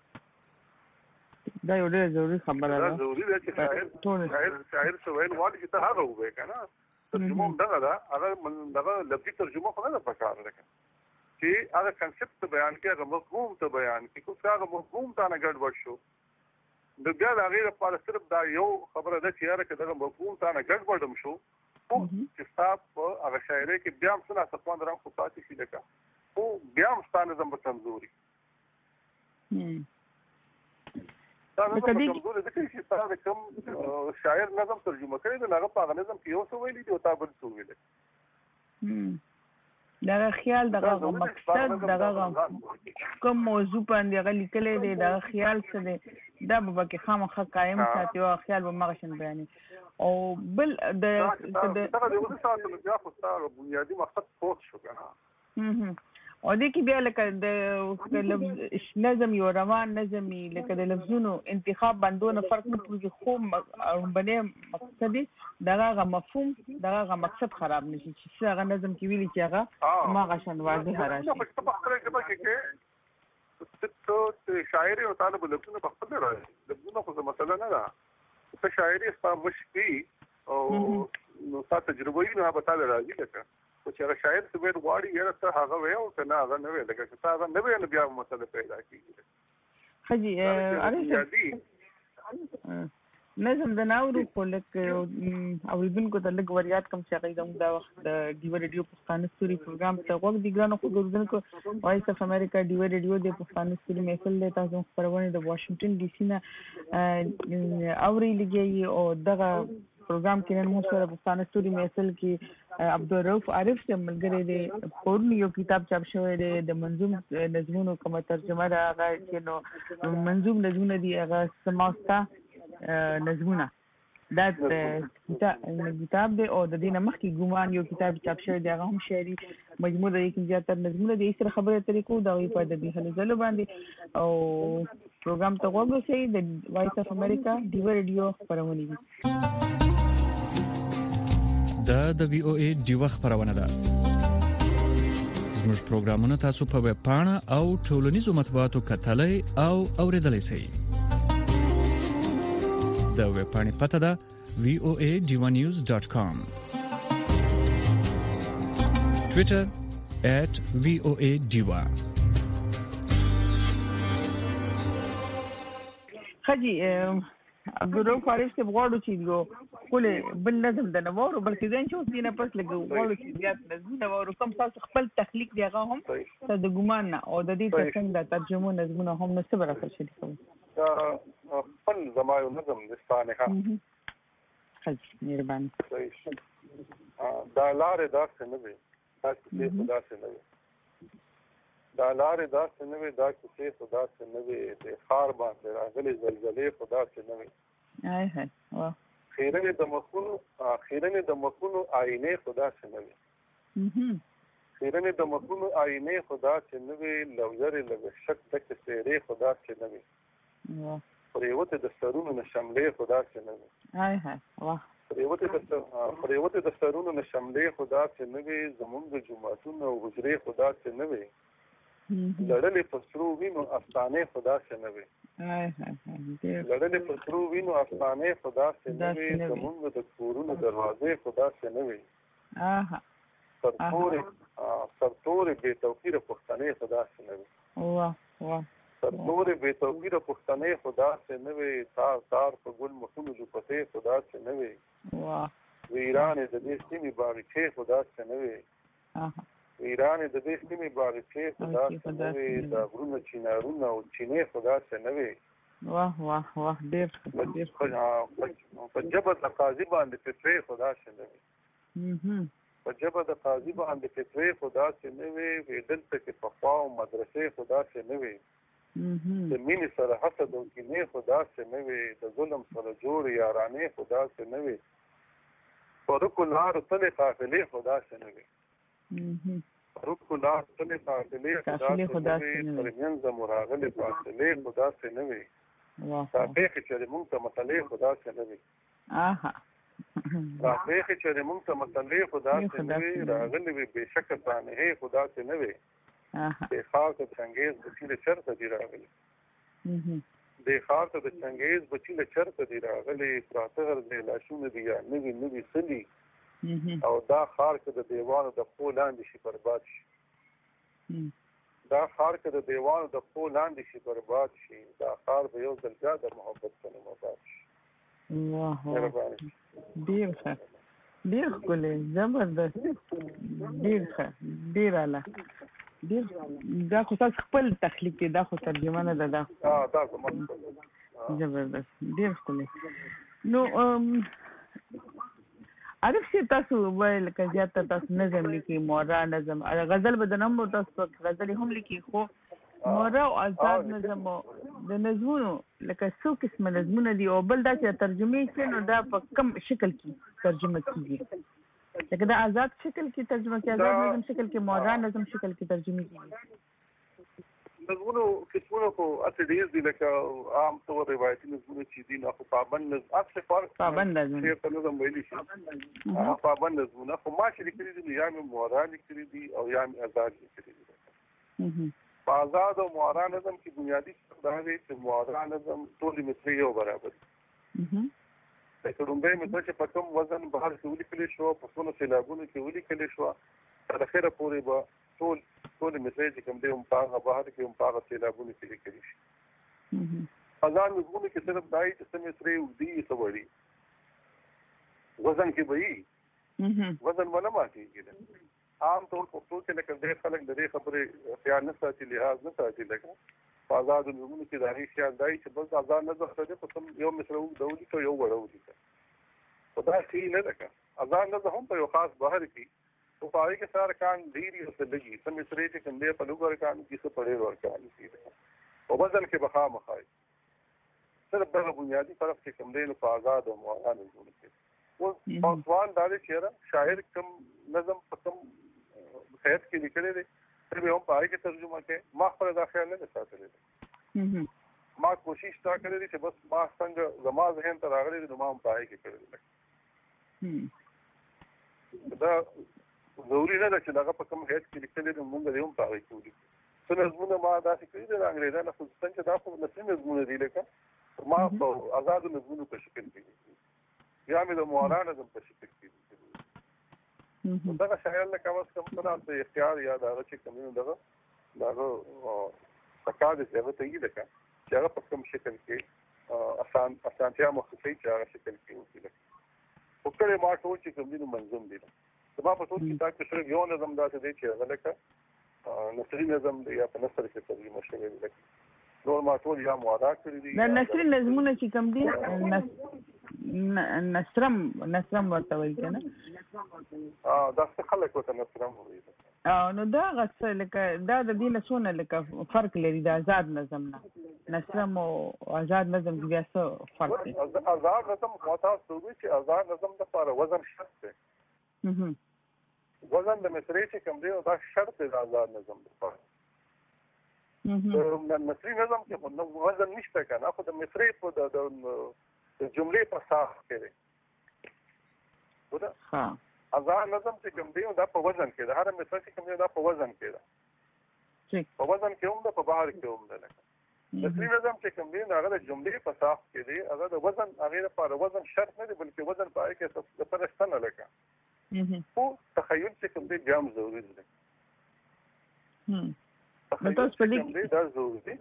دا یو ډېره ضروري خبره ده دا ضروري ده چې شاعر شاعر شاعر څه ویل غواړي چې ته هغه ووایې که نه ترجمه هم دغه ده هغه دغه لفظي ترجمه خو نه ده پکار لکه چې هغه کنسپټ بیان کې هغه مفهوم ته بیان کې کوم هغه مفهوم ته نه ګډوډ شو د بیا د هغې لپاره صرف دا یو خبره ده چې یاره که دغه مفهوم ته نه ګډوډ هم شو خو چې ستا په هغه شاعرۍ کې بیا هم څه ناڅه خوند رنګ خو پاتې شي لکه خو بیا هم ستا نظم به کمزوري ستا نظم به کمزوري ځکه چې ستا د کوم شاعر نظم ترجمه کړی دی نو هغه په هغه نظم کې یو څه ویلي دي او تا بل څه ویلی دغه خیال دغه مقصد دغه کوم موضوع باندې هغه لیکلی دی دغه خیال څه دی دا به پکې خامخا قایم ساتي او خیال به مغه شان بیانوي او بل د دغه د اوس ساعت بیا خو ستا بنیادي مقصد پوه شو که نه او دې کې بیا لکه د نظم یو روان نظم لکه د لفظونو انتخاب باندې فرق نه پوهېږي خو بنې مقصد دغه هغه مفهوم دغه هغه مقصد خراب نه شي چې څه هغه نظم کې ویلي چې هغه هماغه شان واضح راشي ته شاعري او طالب لفظونه په خپل راځي لفظونه خو مسله نه ده ته شاعري ستا مشکي او نو ستا تجربه یې نه به تاله راځي لکه خو چې هغه شاعر څه باید غواړي یاره ته هغه وی او که نه هغه نه وی لکه که ته هغه نه وی نو بیا مسله پیدا کېږي ښه جي نظم د ناورو خو لږ اورېدونکو ته لږ ور یاد کړم چې هغوی زموږ دا وخت د ډیوه ریډیو پښتانه ستوري پروګرام ته غوږ دي ګرانو اورېدونکو وایس اف امریکا ډیوه ریډیو د پښتانه ستوري محفل دی تاسو زموږ خپرونې د واشنګټن ډي سي نه اورئ لګیږي او دغه پروګرام کې نن موږ سره پښتانه ستوري محفل کې عبدالرؤف عارف صاحب ملګری دی پرون یو کتاب چاپ شوی دی د منظوم نظمونو کومه ترجمه ده هغه چې نو منظوم نظمونه دي هغه سما ستا نظمونه دا کتاب دی او د دې نه مخکې ګومان یو کتاب چاپ شوی دی هغه هم شعري مجموع د یو زیاتره نظمونه د سره خبرې طریقو د هغوی په ادبي هلو ځلو باندې او پروګرام ته غوږ اوسئ د وایس اف امریکا ډیوه ریډیو خپرونې دي دا د وی او ای ډیوه خپرونه ده زموږ پروګرامونه تاسو په ویب پاڼه او ټولنیزو مطبوعاتو کتلای او اوریدلای شئ د ویب پاڼې پته ده وی او ای ډیوه نیوز ډاټ کام ټویټر at وی او ای ډیوه خجی عبدالرؤف عارف صاحب غواړو چې یو ښکلی بل نظم د نه واورو بلکې ځان چې اوس دې نه پس لږ غواړو چې زیات نظمونه واورو کوم ستاسو خپل تخلیق دی هغه هم ستا د ګمان نه او د دې تر څنګ د ترجمو نظمونه هم نو څه به راته شریکوئ خپل زما یو نظم د ستا نه ښه مهرباني دا لارې داسې نه وي دا کیسې خو داسې نه وي دا لارې داسې نه وي دا کیسې خو داسې نه وي د ښار باندې راغلې زلزلې خو داسې نه وي خیرنې د مخونو خیرنې د مخونو آینې خو داسې نه وي خیرنې د مخونو آینې خو داسې نه وي لوزرې لږ شک ډکې څېرې خو داسې نه وي پرېوتې د سرونو نه شملې خو داسې نه وي پرېوتې د سرونو نه شملې خو داسې نه وي زمونږ د جوماتونو او حجرې خو داسې نه وي لړلې په سرو وینو افسانې خو داسې نه وي لړلې په سرو وینو افسانې خو داسې نه وي زمونږ د کورونو دروازې خو داسې نه وي سرتورې سرتورې بې توپیره پښتنې خو داسې نه وي سرتورې بې توپیره پښتنې خو داسې نه وي تار تار په ګل مخونو لوپتې خو داسې نه وي ویرانې د دې سیمې باغچې خو داسې نه وي ویرانې د دې سیمې باغچې خو داسې نه وي د غرونو چینارونه او چینې خو داسې نه وي واه واه واه ډېر په ژبه د قاضي باندې فطرې خو داسې نه وي په ژبه د قاضي باندې فطرې خو داسې نه وي دلته کې پخوا او مدرسې خو داسې نه وي د مینې سره حسد او کینې خو داسې نه وي د ظلم سره جوړ یارانې خو داسې نه وي په رکو لارو تلې قافلې خو داسې نه وي په رکو لارو تلې قافلې خو داسې نه وي تر منځه مو راغلې فاصلې خو داسې نه وي دا پېښې چې موږ ته مسلې خو داسې نه وي دا پېښې چې موږ ته مسلې خو داسې نه وي راغلې وي بېشکه سانحې خو داسې نه وي دې ښار ته د چنګیز بچي له چرته دي راغلي دې ښار ته د چنګیز بچي له چرته دي راغلي پراته غرضې لاشونه دي یا نوي نوي سلي او دا ښار که د دیوانو د پښو لاندې شي برباد شي دا خار کې د دیوان د په لاندې شي برباد شي دا خار به یو ځل بیا د محبت سره مباد شي واه ډیر ښه ډیر ښکلی زبردست ډیر ښه ډیر اعلی ډیر دا خو تاسو خپل تخلیق دی دا خو ترجمه نه ده دا دا زموږ زبردست ډیر ښکلی نو عارف چې تاسو ویل که زیاته تاسو نظم لیکي مورا نظم غزل به د نمبر تاسو غزل هم لیکي خو مورا او آزاد نظم د نظمونو لکه څو قسمه نظمونه دي او بل دا چې ترجمه شي نو دا په کم شکل کې ترجمه کیږي لکه دا آزاد شکل کې ترجمه کیږي آزاد نظم شکل کې مورا نظم شکل کې ترجمه کیږي نظمونو قسمونو خو اته ډیر دي لکه عام طور روایتي نظمونه چې دي نو خو پابند نظم اصل فرق پابند نظم چې په نظم ویلي شي پابند نظمونه خو ما چې لیکلي دي یا مې مورا لیکلي دي او یا مې آزاد لیکلي دي په آزاد او مورا نظم کې بنیادی دا دی چې مورا نظم ټول مصري یو برابر لکه لومبۍ مصر چې په کوم وزن بهر کې ولیکلی شو په څونو سېلابونو کې ولیکلی شو تر اخره پورې به ټول ټول مصري چې کوم دی هم په هغه بهر کې هم په هغه سېلابونو کې لیکلی شي آزاد نظمونو کې صرف دا یي چې څه مصري اوږدي څه وړي وزن کې به وي وزن به نه ماتېږي عام طور پښتو کې لکه ډېر خلک د دې خبرې خیال نه ساتي لحاظ نه ساتي لکه په آزاد نظمونو کې د هغې خیال دا چې بس آزاد نظم څه دی په کوم یو مصره اوږده ولیکه یو وړه ولیکه خو دا صحیح نه ده که آزاد نظم هم په یو خاص بهر کې خو په هغې کې څه ارکان ډېر یو څه لږي څه مصرې چې کوم دی په لږو ارکانو کې څه په ډېرو ارکانو کې په وزن کې به خامخا وي صرف دغه بنیادي فرق چې کوم دی نو په آزاد او مورا نظمونو کې اوس سوال دا دی چې شاعر کوم نظم په کوم خیط کې لیکلی دی تر به هم په هغې کې ترجمه کوي ما خپله دا خیال نه دی ساتلی دی ما کوشش دا کړی دی چې بس ما څنګه زما ذهن ته راغلی دی نو ما هم په هغې کې کړی دی دا ضروري نه ده چې هغه په کوم حیث کې لیکلی دی موږ دې هم په هغې کې ولیکو څه نظمونه ما داسې کړي دي د انګریزانو خو څنګه دا خو نثري نظمونه دي لکه ما په آزادو نظمونو په شکل کې یا مې د مورا نظم په شکل کې دغه شاعر له کم از کم سره د اختیار یا د هغه چې کوم دغه دغه پکار دي هغه ته یې لکه چې هغه په کوم شکل کې آسان اسانتیا مخصوصي چې هغه شکل کې وکړي خو کله ما ټول چې کوم دي منظم دي زما په ټول کتاب کې صرف یو نظم داسې دی چې هغه لکه نثري نظم دی یا په نثر کې ترجمه شوی دی نور ما ټول یا مورا کړي دي د نثري نظمونه چې کوم دي نثرم نثرم ورته وایي که نه دا څه خلک ورته نثرم وایي نو دا هغه څه لکه دا د دې نه څونه لکه فرق لري د آزاد نظم نه نثرم او آزاد نظم کې بیا څه فرق دی آزاد نظم ما تاسو وایي چې آزاد نظم دپاره وزن شرط دی وزن د مصري چې کوم دی دا شرط دی د آزاد نظم دپاره د مصري نظم کې وزن نشته که نه خو د مصري په د جملې په ساخت کې دی وده آزاد نظم چې کوم دی دا په وزن کې ده هر مصره چې کوم دی دا په وزن کې ده په وزن کې هم ده په بهر کې هم ده لکه مصري نظم چې کوم دی هغه د جملې په ساخت کې دی هغه د وزن هغې لپاره وزن شرط نه دی بلکې وزن په هغې کې دپاره شته نه لکه خو تخیل چې کوم دی بیا هم ضروري دی تخیل چې کوم دی دا ضروري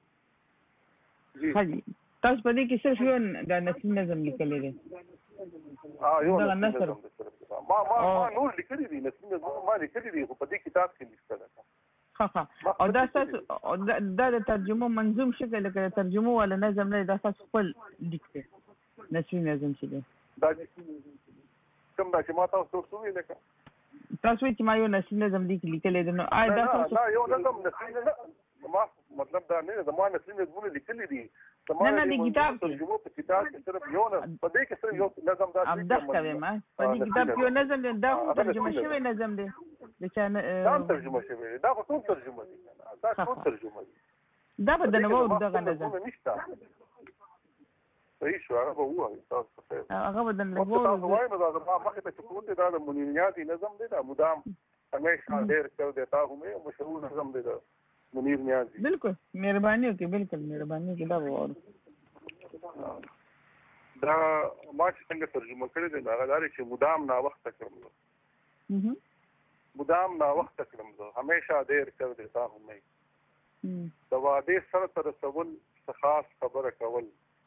دی تاسو په دې کې صرف یو د نثري نظم لیکلی دی یو نثري نظم دی ما ما نور لیکلی دي نثري نظم ما لیکلی دي خو په دې کتاب کې لیکل ښه ښه او دا ستاسو دا د ترجمو منظوم شکل لکه د ترجمو والا نظم نه دی دا ستاسو خپل لیک دی نثري نظم چې دی دا کوم دا چې ما تاسو ته وویل لکه تاسو وایئ چې ما یو نثري نظم لیک لیکلی دی نو آیا دا تاسو یو نظم نثري نظم ما مطلب دا نه زما نثري نظمونه لیکلي دي نه نه د کتاب ترجمه په کتاب کې صرف یو نه په دې کې صرف یو نظم دا امدح کوي ما په دې کتاب کې یو نظم دی دا ترجمه شوی نظم دی د چا دا ترجمه شوی دا خو ټول ترجمه دي دا ټول ترجمه دي دا په دنه وو دغه نظم نشته صحیح شو هغه به وایي تاسو ته هغه به دنه وو تاسو وایي نو دا مخکې ته کوم دی دا د منیریاتي نظم دی دا مدام همیشه ډېر کړ دیتا هم مشهور نظم دی دا منیر نیازی بالکل مهرباني وکړئ بالکل مهرباني وکړئ دا به وارو دا ما چې څنګه ترجمه کړې دی هغه دا دی چې مدام ناوخته کړم مدام نا وخت کړم زه همیشه ډیر کړ دې تا هم نه د واده سره تر رسول خاص خبره کول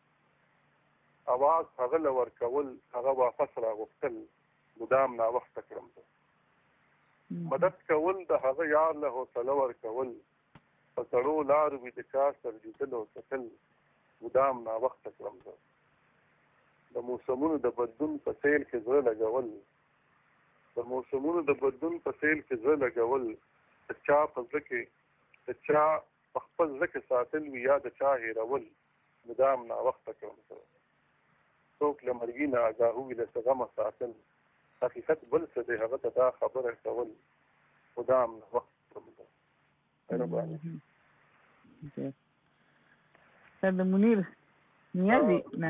اواز هغه لور کول هغه واپس راغوښتل مدام نا وخت کړم زه مدد کول د هغه یار له حوصله ور کول په سړو لارو وي د چا سر لیدل او کتل مدام نا وخت کړم زه د موسمونو د بدلون په سیل کې زړه لګول د موسمونو د بدلون په سیل کې زړه لګول د چا په زړه کې د چا په خپل زړه کې ساتل وي یا د چا هېرول مدام ناوخته کړم زه څوک له مرګي نه آګاه وي له څه غمه ساتل حقیقت بل څه دی هغه ته دا خبره کول مدام ناوخته کړم زه مهرباني سر د منیر نیازي نه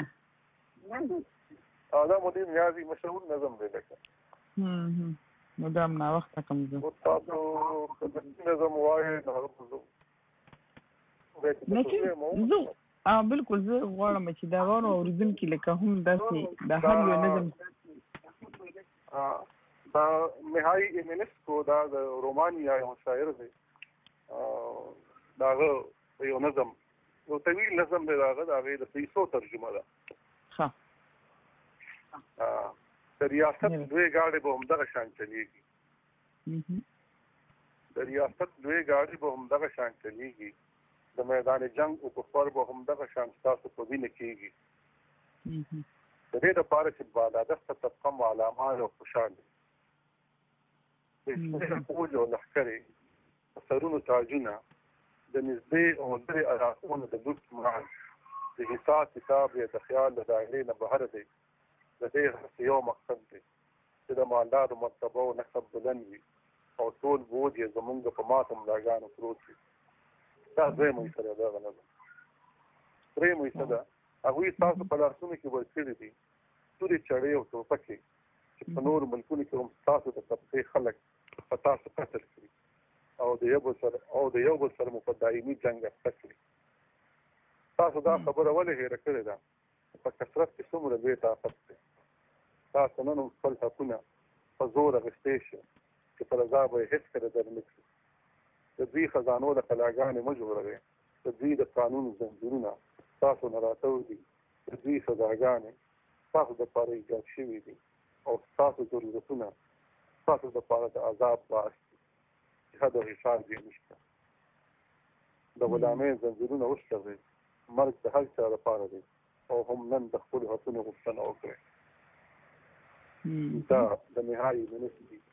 دا منیر نیازي مشهور نظم دی لکه مدام نا وخت کم زه تاسو نظم وایي زه اه بالکل زه غواړم چې دا غواړم اوریدونکي لکه هم داسې د هر یو نظم دا مهای ایمنسکو دا د رومانیا یو شاعر دی دا هغه یو نظم یو طویل نظم دی دا هغه د هغې د پیسو ترجمه ده ښه د ریاست دوی ګاډي به همدغه شان چلیږي د ریاست دوی ګاډي به همدغه شان چلیږي د میدان جنگ او کفار به همدغه شان ستاسو په وینه کېږي د دې دپاره چې بالادسته طبقه مو علامات او خوشحال د فوج او لښکرې په سرونو تاجونه د نږدې او لرې علاقونو د لوټ مران د حساب کتاب یا د خیال د دایرې نه بهر دی د دې هڅې یو مقصد دی چې د مالدارو مرتبه او نسب بلند وي او ټول بوج یې زمونږ په ماتو ملاګانو پروت وي دا دویمه حصه ده دغه نظم درېیمه حصه ده هغوی ستاسو په لاسونو کې ورکړي دي تورې چړې او ټوپکې چې په نورو ملکونو کې هم ستاسو د طبقې خلک په تاسو قتل کړي او د یو بل سره او د یو بل سره مو په دایمي جنګ اخته کړي تاسو دا خبره ولې هېره کړې ده په کثرت کې څومره لوی طاقت دی تاسو نن هم خپل حقونه په زور اخیستی شئ چې په رضا به یې هېڅکله در نه کړي د دوی خزانو د قلاګانې مه جوړوئ د دوی د قانون زنځیرونه تاسو نه راتوي دي د دوی سزاګانې ستاسو دپاره ایجاد شوي دي او ستاسو ضرورتونه ستاسو دپاره د عذاب باعث دي چې حد او حساب یې نشته د غلامۍ زنځیرونه وشلوئ مرګ د هر چا لپاره دی او هم نن د خپلو حقونو غوښتنه وکړئ دا د نهایي منسي دي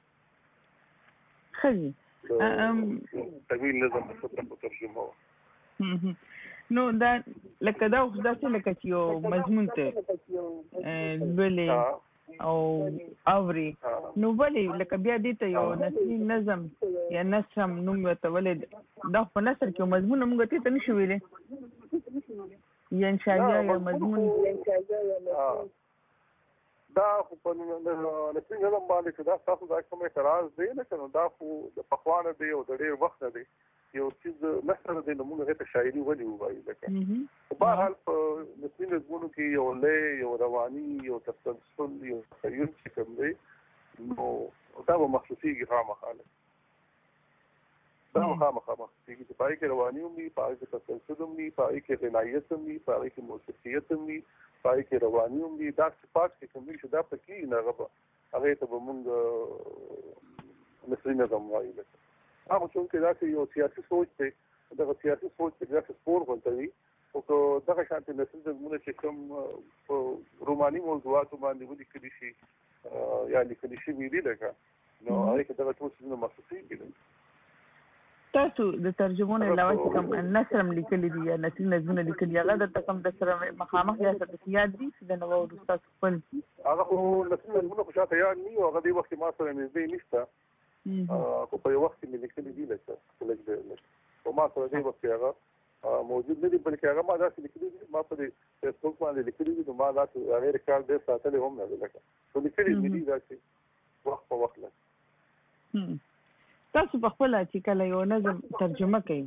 ښه طویل نظم د فطرت په ترجمه وه نو دا لکه دا خو داسې لکه چې یو مضمون ته لولې او اوري نو ولې لکه بیا دې ته یو نثري نظم یا نثر نوم ورته ولې دا په نثر کې یو مضمون موږ دې ته نشو ویلی یا انشائیه یا مضمون دا خو په نثري نظم باندې چې دا ستاسو دا کوم اعتراض دی نه که نو دا خو د پخوانه دی او د ډېر وخت نه دی یو څیز نثر دی نو موږ هغې ته شاعري ولې ووایو لکه په بهرحال په نثري نظمونو کې یو لۍ یو رواني یو تسلسل یو تخیل چې کوم دی نو دا به مخصوصېږي خامخا دا به خامخا مخصوصېږي چې په هغې کې رواني هم وي په هغې کې تسلسل هم وي په هغې کې غنایت هم وي په هغې کې موسیقیت هم وي په هغې کې رواني هم وي دا صفات چې کوم وي چې دا پکې وي نو هغه به هغې ته به مونږ نثري نظم وایو لکه هغه چونکې داسې یو سیاسي سوچ دی دغه سیاسي سوچ کې داسې سپور غونډوي او که دغه شانتې نثري نظمونه چې کوم په روماني موضوعاتو باندې ولیکلي شي یا لیکلي شوي دي لکه نو هغې کې دغه ټول څیزونه محسوسېږي تاسو د ترجمو نه علاوه چې کوم نثر هم لیکلي دي یا نثري نظمونه لیکلي هغه درته کوم در سره مخامخ یا درته یاد دي چې د نو واورو ستاسو خپل هغه خو نثري نظمونه خو شاته یاد نه وي او هغه دې وخت کې ما سره نږدې نشته خو په یو وخت کې مې لیکلي دي لکه لږ ډېر خو ما سره دې وخت کې هغه موجود نه دي بلکې هغه ما داسې لیکلي دي ما په دې فیسبوک باندې لیکلي دي نو ما داسې هغې ریکارډ ډېر ساتلی هم نه دی لکه خو لیکلي مې دي داسې وخت په وخت لږ تاسو په خپله چې کله یو نظم ترجمه کوئ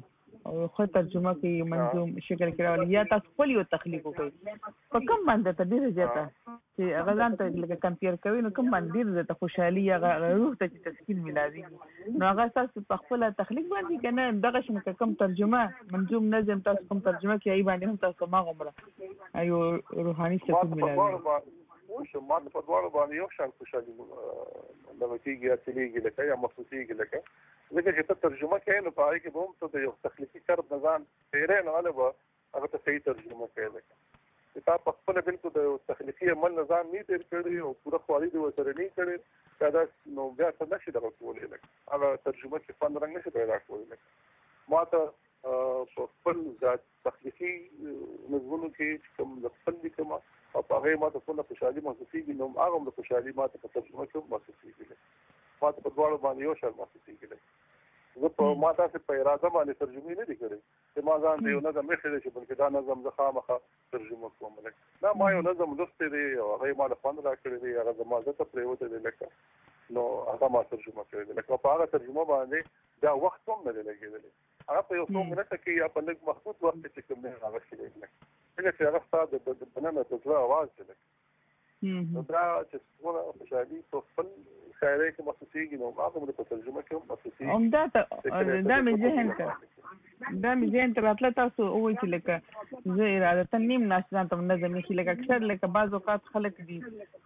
او خو ترجمه کوي منظوم شکل کې راولي یا تاسو خپل یو تخلیق کوي په کوم باندې ته ډیر زیاته چې هغه ځان ته لکه کمپیر کوي نو کوم باندې ډیر زیاته خوشحالي هغه روح ته چې تسکین ملایي نو هغه تاسو په خپل تخلیق باندې کنه دغه شنه کوم ترجمه منظوم نظم تاسو کوم ترجمه کوي باندې هم تاسو ما غمره ایو روحاني سکون ملایي وش ما په دواړو باندې یو شان خوشحالي د کېږي اصليږي لکه یا مخصوصيږي لکه لکه چې ته ترجمه کوي نو پای کې به هم ته یو تخلیقي کار نظام پیرې نه له به هغه ته صحیح ترجمه کوي لکه تا په خپل بالکل د تخلیقي عمل نظام نه تیر کړی او پوره خواري د وسره نه کړی دا نو بیا څه نشي دغه کولای لکه هغه ترجمه کې فن رنګ نشي پیدا کولای لکه ما ته په خپل ذات تخلیقي نظمونو کې کوم د خپل لیکما او په هغه ما ته څونه خوشحالي محسوسېږي نو هغه د خوشحالي ما ته په ترجمه کې محسوسېږي ما ته په دواړو باندې یو شان محسوسېږي زه په ما تاسو په اراده باندې ترجمه نه دي کړې چې ما ځان دی یو نظم نه خېږي چې بلکې دا نظم زه خامخا ترجمه کوم لکه دا ما یو نظم لوستې دی او هغه ما له فن را کړی دی هغه زما زه ته پریوته دی لکه نو هغه ما ترجمه کړی دی لکه په هغه ترجمه باندې دا وخت هم نه لګېدلی هغه په یو څو منټه کې یا په لږ محدود وخت کې کوم نه هغه شي لکه څنګه چې هغه ستاسو د بننه د زړه اواز دی نو دا چې څونه خوشحالي په خپل شاعرۍ کې محسوسېږي نو هغه موږ په ترجمه کې هم محسوسېږي همدا ته دا مې ذهن ته دا مې ذهن ته راتله تاسو وایي چې لکه زه ارادتاً نیم ناسته ځان ته نظم نشي لکه اکثر لکه بعض اوقات خلک دي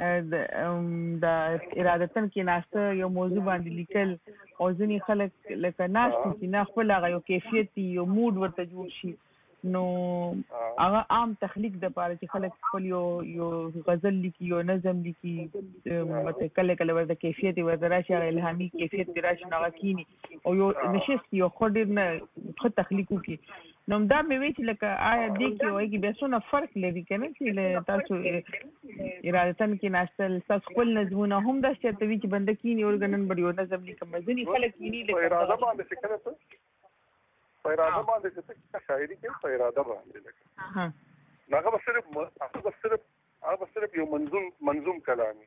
د ارادتاً کې ناسته یو موضوع باندې لیکل او ځینې خلک لکه ناسته چې نه خپل هغه یو کیفیت یو موډ ورته جوړ شي نو هغه عام تخلیق د پاره چې خلک خپل یو یو غزل لیکي یو نظم لیکي مته کله کله ورته کیفیت ورته راشي الهامي کیفیت راشي نو کینی او یو نشست یو خډیر نه خو تخلیق کوي نو دا مې وی چې لکه آیا دې کې وایي کې به څونه فرق لري کنه چې تاسو ارادتن کې ناشتل تاسو خپل نظمونه هم د شته وی چې بنده کینی اورګنن بډیو نظم لیکم ځنی خلک کینی لکه اراده باندې څه کنه په اراده باندې چې شاعري کې په اراده باندې لکه هغه به صرف هغه به صرف هغه به صرف یو منظوم منظوم کلامي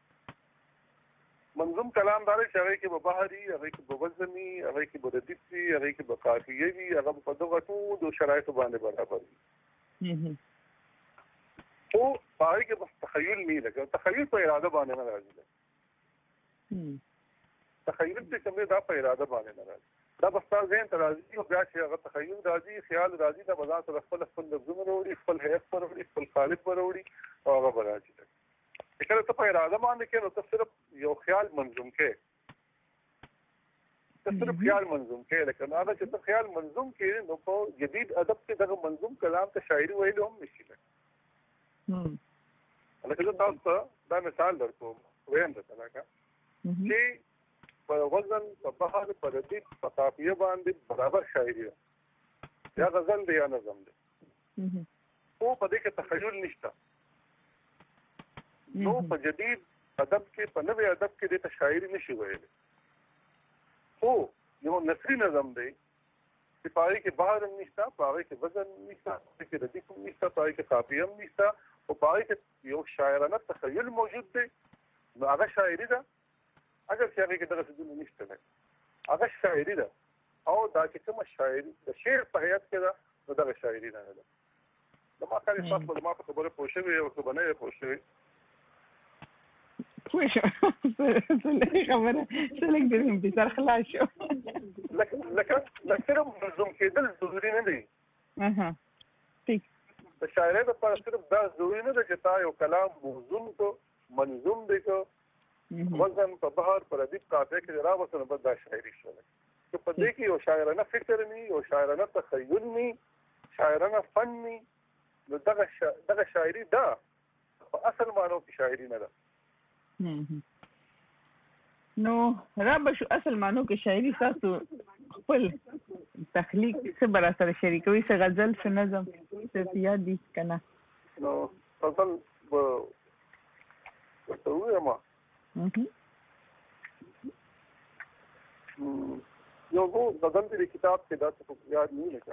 منظوم کلام دار چې هغه کې به بحري هغه کې به وزني هغه کې به ردیفي هغه کې به قافیه وي هغه په دغه ټول شرایطو باندې برابر وي او هغه کې بس تخیل نه لګي تخیل په اراده باندې نه راځي تخیل چې کوم دا په اراده باندې نه راځي دا بس تاسو ذهن ته راځي او بیا چې هغه تخیل راځي خیال راځي دا بازار سره خپل خپل لفظونه وروړي خپل هيئت وروړي خپل خالق وروړي او هغه راځي کله ته په اراده باندې کې نو ته صرف یو خیال منظوم کې ته صرف خیال منظوم کې لکه هغه چې ته خیال منظوم کې نو په جدید ادب کې دغه منظوم کلام ته شاعري ویل هم نشي لکه لکه تاسو دا مثال درکوم وایم درته لکه چې په وزن په بحر په ردیف په قافیه باندې برابر شاعري ده یا غزل دی یا نظم دی او په دې کې تخیل نشته نو په جدید ادب کې په نوې ادب کې د شاعري نشي ویلي خو یو نثري نظم دی چې پای کې بحر هم نشته پای کې وزن نشته پای کې ردیف هم نشته پای کې قافیه هم نشته او پای کې یو شاعرانه تخیل موجود دی نو هغه شاعري ده اگر چې هغه کې دغه څه نشته نه هغه شاعري ده او دا چې کوم شاعري د شعر په هيئت کې ده نو دغه شاعري نه ده نو ما کله تاسو په ما په خبره پوه شوی او څه باندې پوه شوی پوه شو څه خبره څه لیک دې په سر خلاص شو لکه لکه لکه منظوم کېدل ضروري نه دی اها ٹھیک د شاعرۍ لپاره صرف دا ضروري نه ده چې تا یو کلام موزون کو منظوم دی کو وزن په بحر پر ادب قافیه کې راوځنه بد دا شاعري شوه چې په دې کې یو شاعرانه فکر ني یو شاعرانه تخیل ني شاعرانه فن ني نو دغه شا... دغه شاعري دا په اصل معنی کې شاعري نه ده نو رب شو اصل معنی کې شاعري تاسو خپل تخلیق څه بر سره شریکوي څه غزل څه نظم څه یاد دي کنه نو غزل به ورته وایم یو وو غزل دې کتاب کې دا څه یاد نه لګا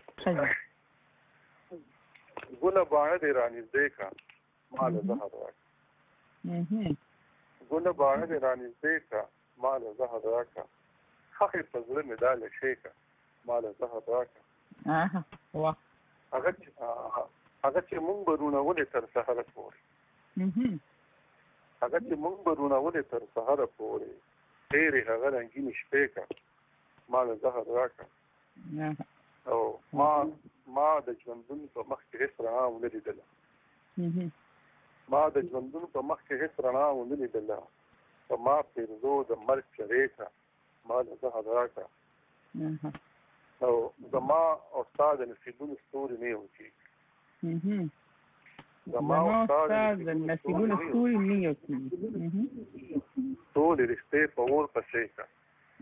ګل باندې رانی دیکھا مال زهر راکا ګل باندې رانی دیکھا مال زهر راکا حق فضل مدال شیکا مال زهر راکا اها وا هغه هغه چې مونږ برونه ولې تر سهار پورې مهم هغه چې مونږ برونه ولې تر سهار پورې ډېرې هغه رنګینې شپې کا ما له زهر راکړه او ما ما د ژوندون په مخ کې هېڅ رڼا ونه لیدله ما د ژوندون په مخ کې هېڅ رڼا ونه لیدله په ما پېرزو د مرګ چغې کړه ما له زهر راکړه او زما او ستا د نصیبونو ستوري نه یو کېږي زما او ستا د نصیبونو ستوري نه یو کېږي ټولې رښتې په اور پسې کړه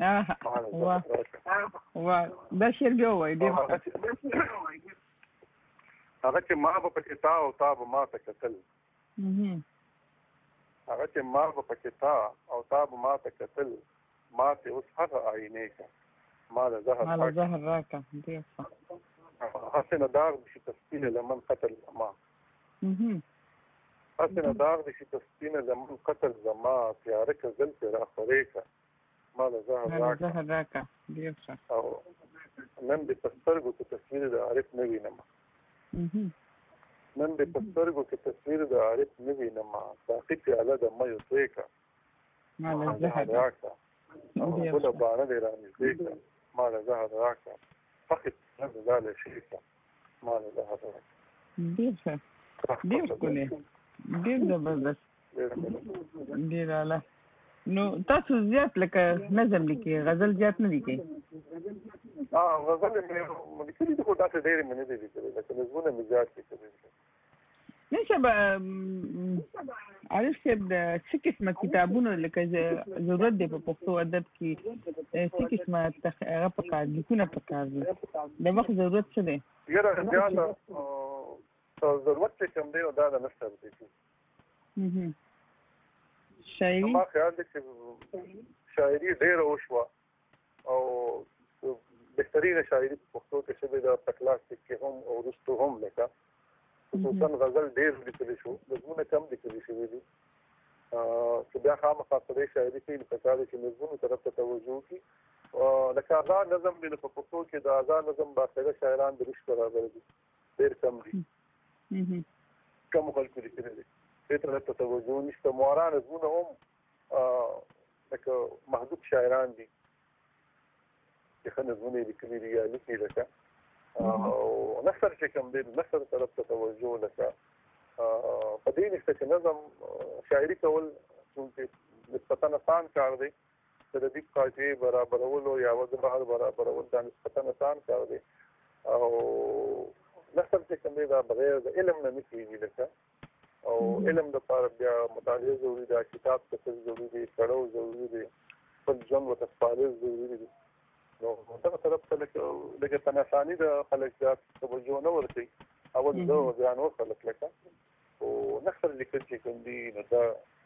وا دا شعر بیا وایي ډېر هغه چې ما به پکې تا او تا به ما ته کتل هغه چې ما به پکې تا او تا به ما ته کتل ما ته اوس هغه آینې کړه ما له زهر راکړه ډېر ښه حسن داغ بشي تسپین لمن قتل زما حسن داغ بشي تسپین لمن قتل زما تیاره که زل پې راخورې کړه ما له زهر راکړه ډېر ښه او نن دې په سترګو کې تصویر د عارف نه وینم نن دې په سترګو کې تصویر د عارف نه وینم ساقي پیاله د میو توی کړه ما له زهر راکړه او بله باڼه دې رانږدې کړه ما له زهر راکړه فقط نه زاله شي کړه ما له زهر راکړه ډېر ښه ډېر ښکلی ډېر زبردست ډېر اعلی نو تاسو زیات لکه نظم لیکي غزل زیات نه لیکي ها غزل مې لیکلي دي خو داسې ډېرې مې نه دي لیکلي لکه نظمونه مې زیات لیکلي دي نه شبه عارف صاحب د څه قسمه کتابونو لکه ضرورت دی په پښتو ادب کې څه قسمه هغه پکار لیکونه پکار دي د وخت ضرورت څه دی یاره زیاته ضرورت چې کوم دی نو دا د نثر دی شاعري ما خیال دی چې شاعري ډېره وشوه او بهترینه شاعري په پښتو کې شوې ده په کلاسیک کې هم او وروستو هم لکه خصوصا غزل ډېر لیکلی شو نظمونه کم لیکلي شوي دي چې بیا خامخا په دې شاعري کې پکار دی چې نظمونو طرف ته توجه وکړي لکه ازاد نظم دی په پښتو کې د ازاد نظم باقاعده شاعران د رشت برابر دي ډېر کم دي کم خلکو لیکلي دي دې طرف ته توجه نشته مورا نظمونه هم لکه محدود شاعران دي چې ښه نظمونه یې لیکلي دي یا لیکي لکه او نثر چې کوم دی نثر طرف ته توجه لکه په دې نشته چې نظم شاعري کول چونکې نسبتا آسان کار دی د دې قاعدې برابرولو یا وضع بحر برابرول دا نسبتا آسان کار دی او نثر چې کوم دی دا بغیر د علم نه نه کېږي لکه او علم لپاره بیا مطالعه ضروري ده کتاب کتل ضروري دی پړاو ضروري دی خپل ژوند ورته سپارل ضروري دي نو دغه طرف ته لکه لکه په اساني د خلک زیات توجه نه ورکوي اول زه بیا نور خلک لکه او نثر لیکل چې کوم دي نو دا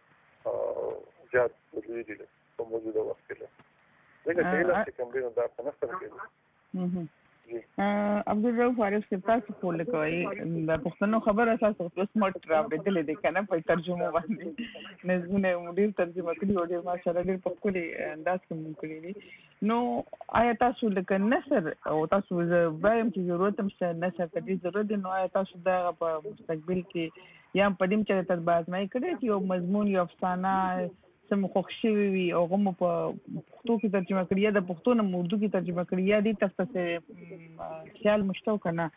زیات ضروري دي په موجوده وخت کې لکه چې علم چې کوم دي نو دا په نثر کې عبدالرؤف فارغ صاحب تاسو خو لکه د پښتنو خبره تاسو اوس مټ راوړېدلې دی که نه په ترجمه باندې نظمونه مو ډېر ترجمه کړي او ډېر ماشاءالله ډېر په ښکلي انداز کې مو کړي دي نو آیا تاسو لکه نثر او تاسو زه وایم چې ضرورت هم شته نثر ته ډېر ضرورت دی نو آیا تاسو دغه په مستقبل کې یا په دې هم چې تاسو ازمایي کړی چې یو مضمون یو افسانه څه مو خوښ شوي وي او هغه مو په پښتو کې ترجمه کړي یا د پښتو نه مو اردو کې ترجمه کړي یا دې طرف ته خیال مشته که نه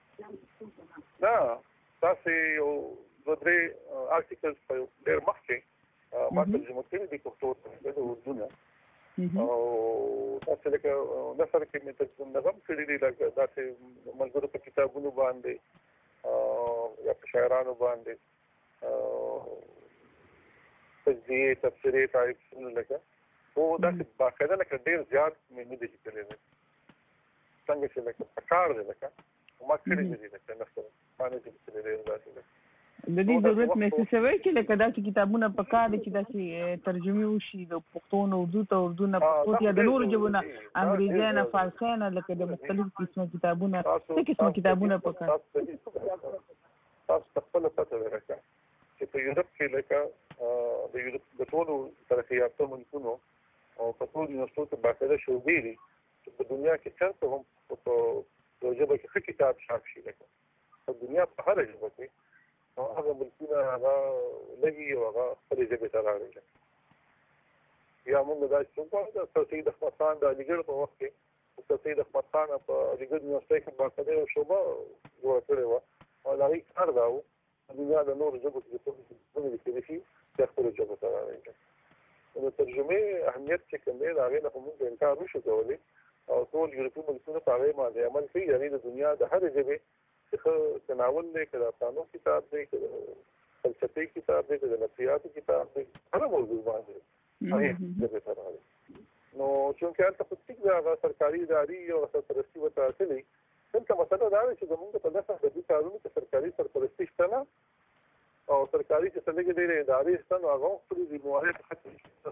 نه تاسې یو دوه درې آرټیکلز په ډېر مخکې ما ترجمه کړي دي پښتو ته د اردو نه او تاسې لکه نثر کې مې ترجمه نظم کړي دي لکه داسې ملګرو په کتابونو باندې یا په شاعرانو باندې تجزیه تفسیرې تعریفونه لکه خو داسې باقاعده لکه ډېر زیات مې نه دي لیکلي دي څنګه چې لکه په کار دی لکه ما کړي دي لکه نثر ما نه دي لیکلي ډېر داسې لکه د دې ضرورت محسوسوئ چې لکه داسې کتابونه په کار دي چې داسې ترجمې وشي د پښتو نه اردو ته اردو نه پښتو یا د نورو ژبو نه انګریزي نه فارسي نه لکه د مختلفو قسمه کتابونه څه قسمه کتابونه په کار تاسو خپله پته لرئ چې په یورپ کې لکه د یورپ د ټولو ترقي یافته ملکونو او په ټولو یونیورسټو کې باقاعده شعبې دي چې په دنیا کې چېرته هم په یو ژبه کې ښه کتاب چاپ شي لکه په دنیا په هره ژبه کې نو هغه ملکونه هغه لږي او هغه خپلې ژبې ته راغلي یا موږ دا چې وګورو د سر سید احمد خان د علیګړ په وخت کې سر سید احمد خان په علیګړ یونیورسټۍ کې باقاعده یو شعبه جوړه کړې وه او د هغې کار دا و دنیا د نورو ژبو کې چې کومې لیکلي شي چې خپلو ژبو ته راغلي د ترجمې اهمیت چې کوم دی د هغې نه خو موږ انکار نشو کولی او ټول یورپي ملکونه په هغې باندې عمل کوي یعنې د دنیا د هرې ژبې چې ښه تناول دی که د افسانو کتاب دی که د فلسفې کتاب دی که د نفسیاتو کتاب دی هره موضوع باندې هغې ژبې ته راغلي نو چونکې هلته خو ټیک دی هغه سرکاري ادارې او سرپرستي ورته حاصلې دلته مسله دا ده چې زمونږ په داسې ادبي کارونو کې سرکاري سرپرستي شته نه او سرکاري چې څه لږې ډېرې ادارې شته نو هغه هم خپلې ذمهوارۍ په ختم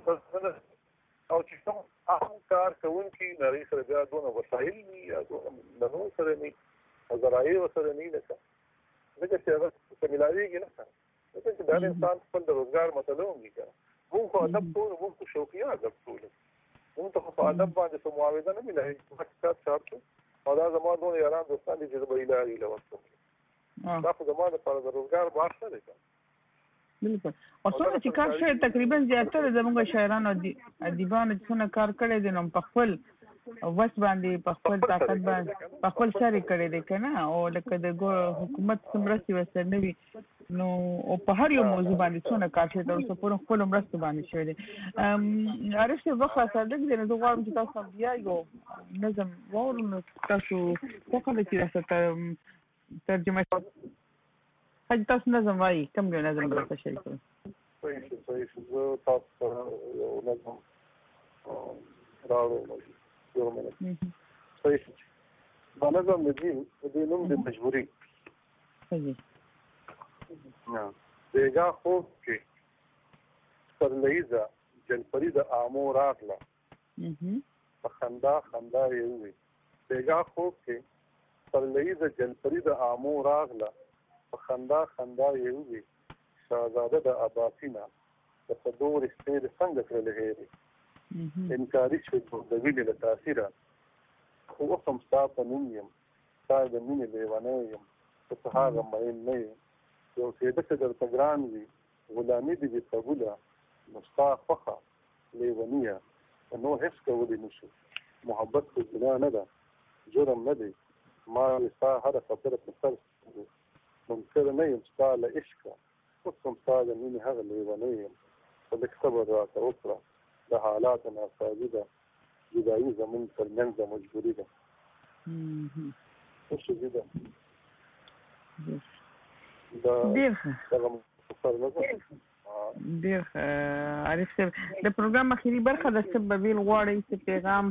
او چې کوم عام کار کوونکي د هغې سره بیا دونه وسایل وي یا دونه لنو سره وي او ذرایع ورسره نه وي لکه ځکه چې هغه ورته ملاوېږي نه ښه ځکه چې دا د انسان خپل د روزګار مسله هم وي که مونږ خو ادب ټول مونږ خو شوقیه ادب ټول مونږ ته خو په ادب باندې څه معاوضه نه ملاوېږي ما کتاب چاپ شو او دا زما دونه یاران دوستان دي چې زه به هیله هیله ورکوم دا خو زما لپاره د روزګار بحث نه دی که بالکل او څونه چې کار شوی تقریبا زیاتره زموږ شاعرانو ادیبانو چې څونه کار کړی دی نو په خپل وس باندې په خپل طاقت باندې په خپل سر کړی دی که نه او لکه د حکومت څه مرستې ورسره نه وي نو او په هر یو موضوع باندې څونه کار شوی تر اوسه پورې خپلو مرستو باندې شوی دی عارف صاحب وخت راسره لږ دی نو زه غواړم چې تاسو بیا یو نظم واورو نو تاسو خوښه ده چې راسره ترجمه حاجي تاسو نظم وایي کوم یو نظم به درته شریک کړم صحیح شو صحیح شو زه تاسو سره یو نظم راوړم یو منټ صحیح شو دا نظم د دې د دې نوم د مجبوري صحیح نه بیګا خوب کې سرلیزه جلپري د آمو راغله په خندا خندا یې ووی بیګا خوب کې سرلیزه جلپري د آمو راغله په خندا خندا یې ووی شهزاده د عباسي نه د صدو رښتې د څنګه کړلې هېرې انکاري شوې د وینې له تاثیره خو اوس هم ستا په نوم یم ستا د مینې لیونی یم ته څه هغه مین نه یم یو سیده که درته ګران وي غلامي دې وي قبوله نو ستا خوښه لیونیه په نو هېڅ کولی نه شو محبت خو ګناه نه ده جرم نه دی ما وې ستا هره خبره په سر منکر نه یم ستا له عشقه اوس هم ستا د مینې هغه لیونی یم خو لږ صبر راته وکړه د حالاتو ناسازي ده جدایي زمونږ تر منځه مجبوري ده څه شي ده ډېر ښه ډېر ښه عارف صاحب د پروګرام اخري برخه د څه به ویل غواړئ څه پیغام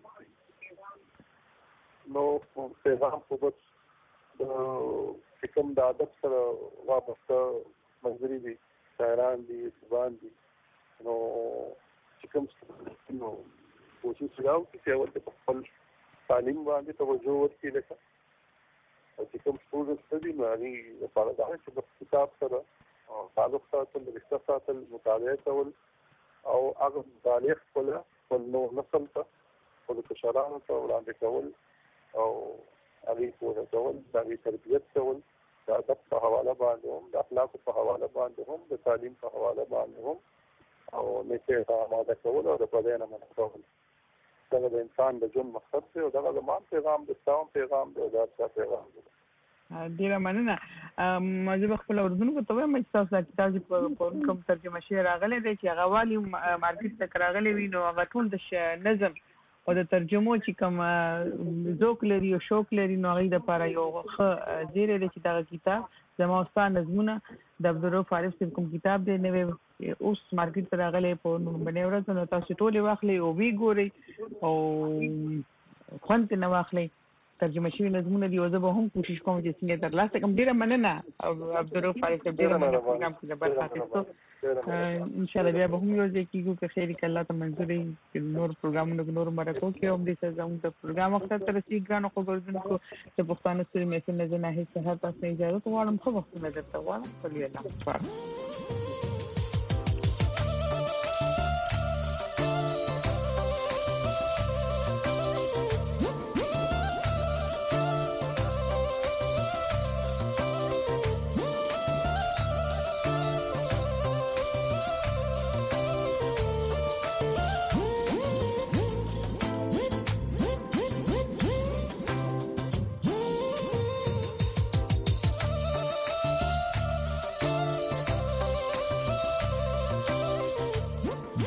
نو پیغام خو بس چې کوم د ادب سره وابسته ملګري دي شاعران دي ادیبان دي نو چې کوم نو کوشش وکړو چې اول په خپل تعلیم باندې توجه وکړي لکه او چې کوم سټوډنټس دي نو هغې لپاره دا چې بس کتاب سره تعلق ساتل رشته ساتل مطالعه کول او هغه مطالعه خپله خپل نوع نسل ته خپلو کشرانو ته وړاندې کول او هغې پوهه کول د هغې تربیت کول د ادب په حواله باندې هم د اخلاقو په حواله باندې هم د تعلیم په حواله باندې هم او نیکۍ ته آماده کول او د بدۍ نه منع کول دغه د انسان د ژوند مقصد دی او دغه زما پیغام د ستا هم پیغام دی او دا ستا پیغام دی ډېره مننه زه به خپل اورېدونکو ته وایم چې تاسو دا کتاب چې په کوم ترجمه شوی راغلی دی چې هغه والي مارکېټ ته که راغلی وي نو هغه ټول د نظم او د ترجمو چې کوم ذوق لري او شوق لري نو هغوی دپاره یو ښه زیری دی چې دغه کتاب زما او ستا نظمونه د عبدالرؤف عارف صاحب کوم کتاب دی نوی اوس مارکېټ ته راغلی په لومبنۍ ورځ نو تاسو ټولې واخلئ او ویې ګورئ او خوند ترېنه واخلئ ترجمه شوي نظمونه دي او زه به هم کوشش کوم چې څنګه ترلاسه کړم ډېره مننه عبدالرؤف عارف صاحب ډېره مننه پروګرام کې د برخه اخیستو انشاءالله بیا به هم یو ځای کېږو که خیر که الله ته منظور وي چې نور پروګرامونو کې نورو مرکو کې همدې سره زموږ د پروګرام وخت ته رسېږي ګرانو خبرونکو د پښتانه ستوري محفل نه زه ناهید سهار تاسو نه اجازت غواړم ښه وختونه درته غواړم صلی الله علیه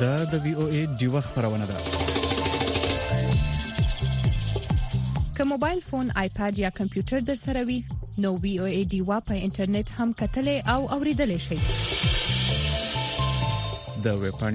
دا د وی او ای ډیوه خبرونه ده. که موبایل فون، آیپاد یا کمپیوټر در سره وي نو وی او ای ډیوه په انټرنیټ هم کتلې او اوریدلې شي. د ویب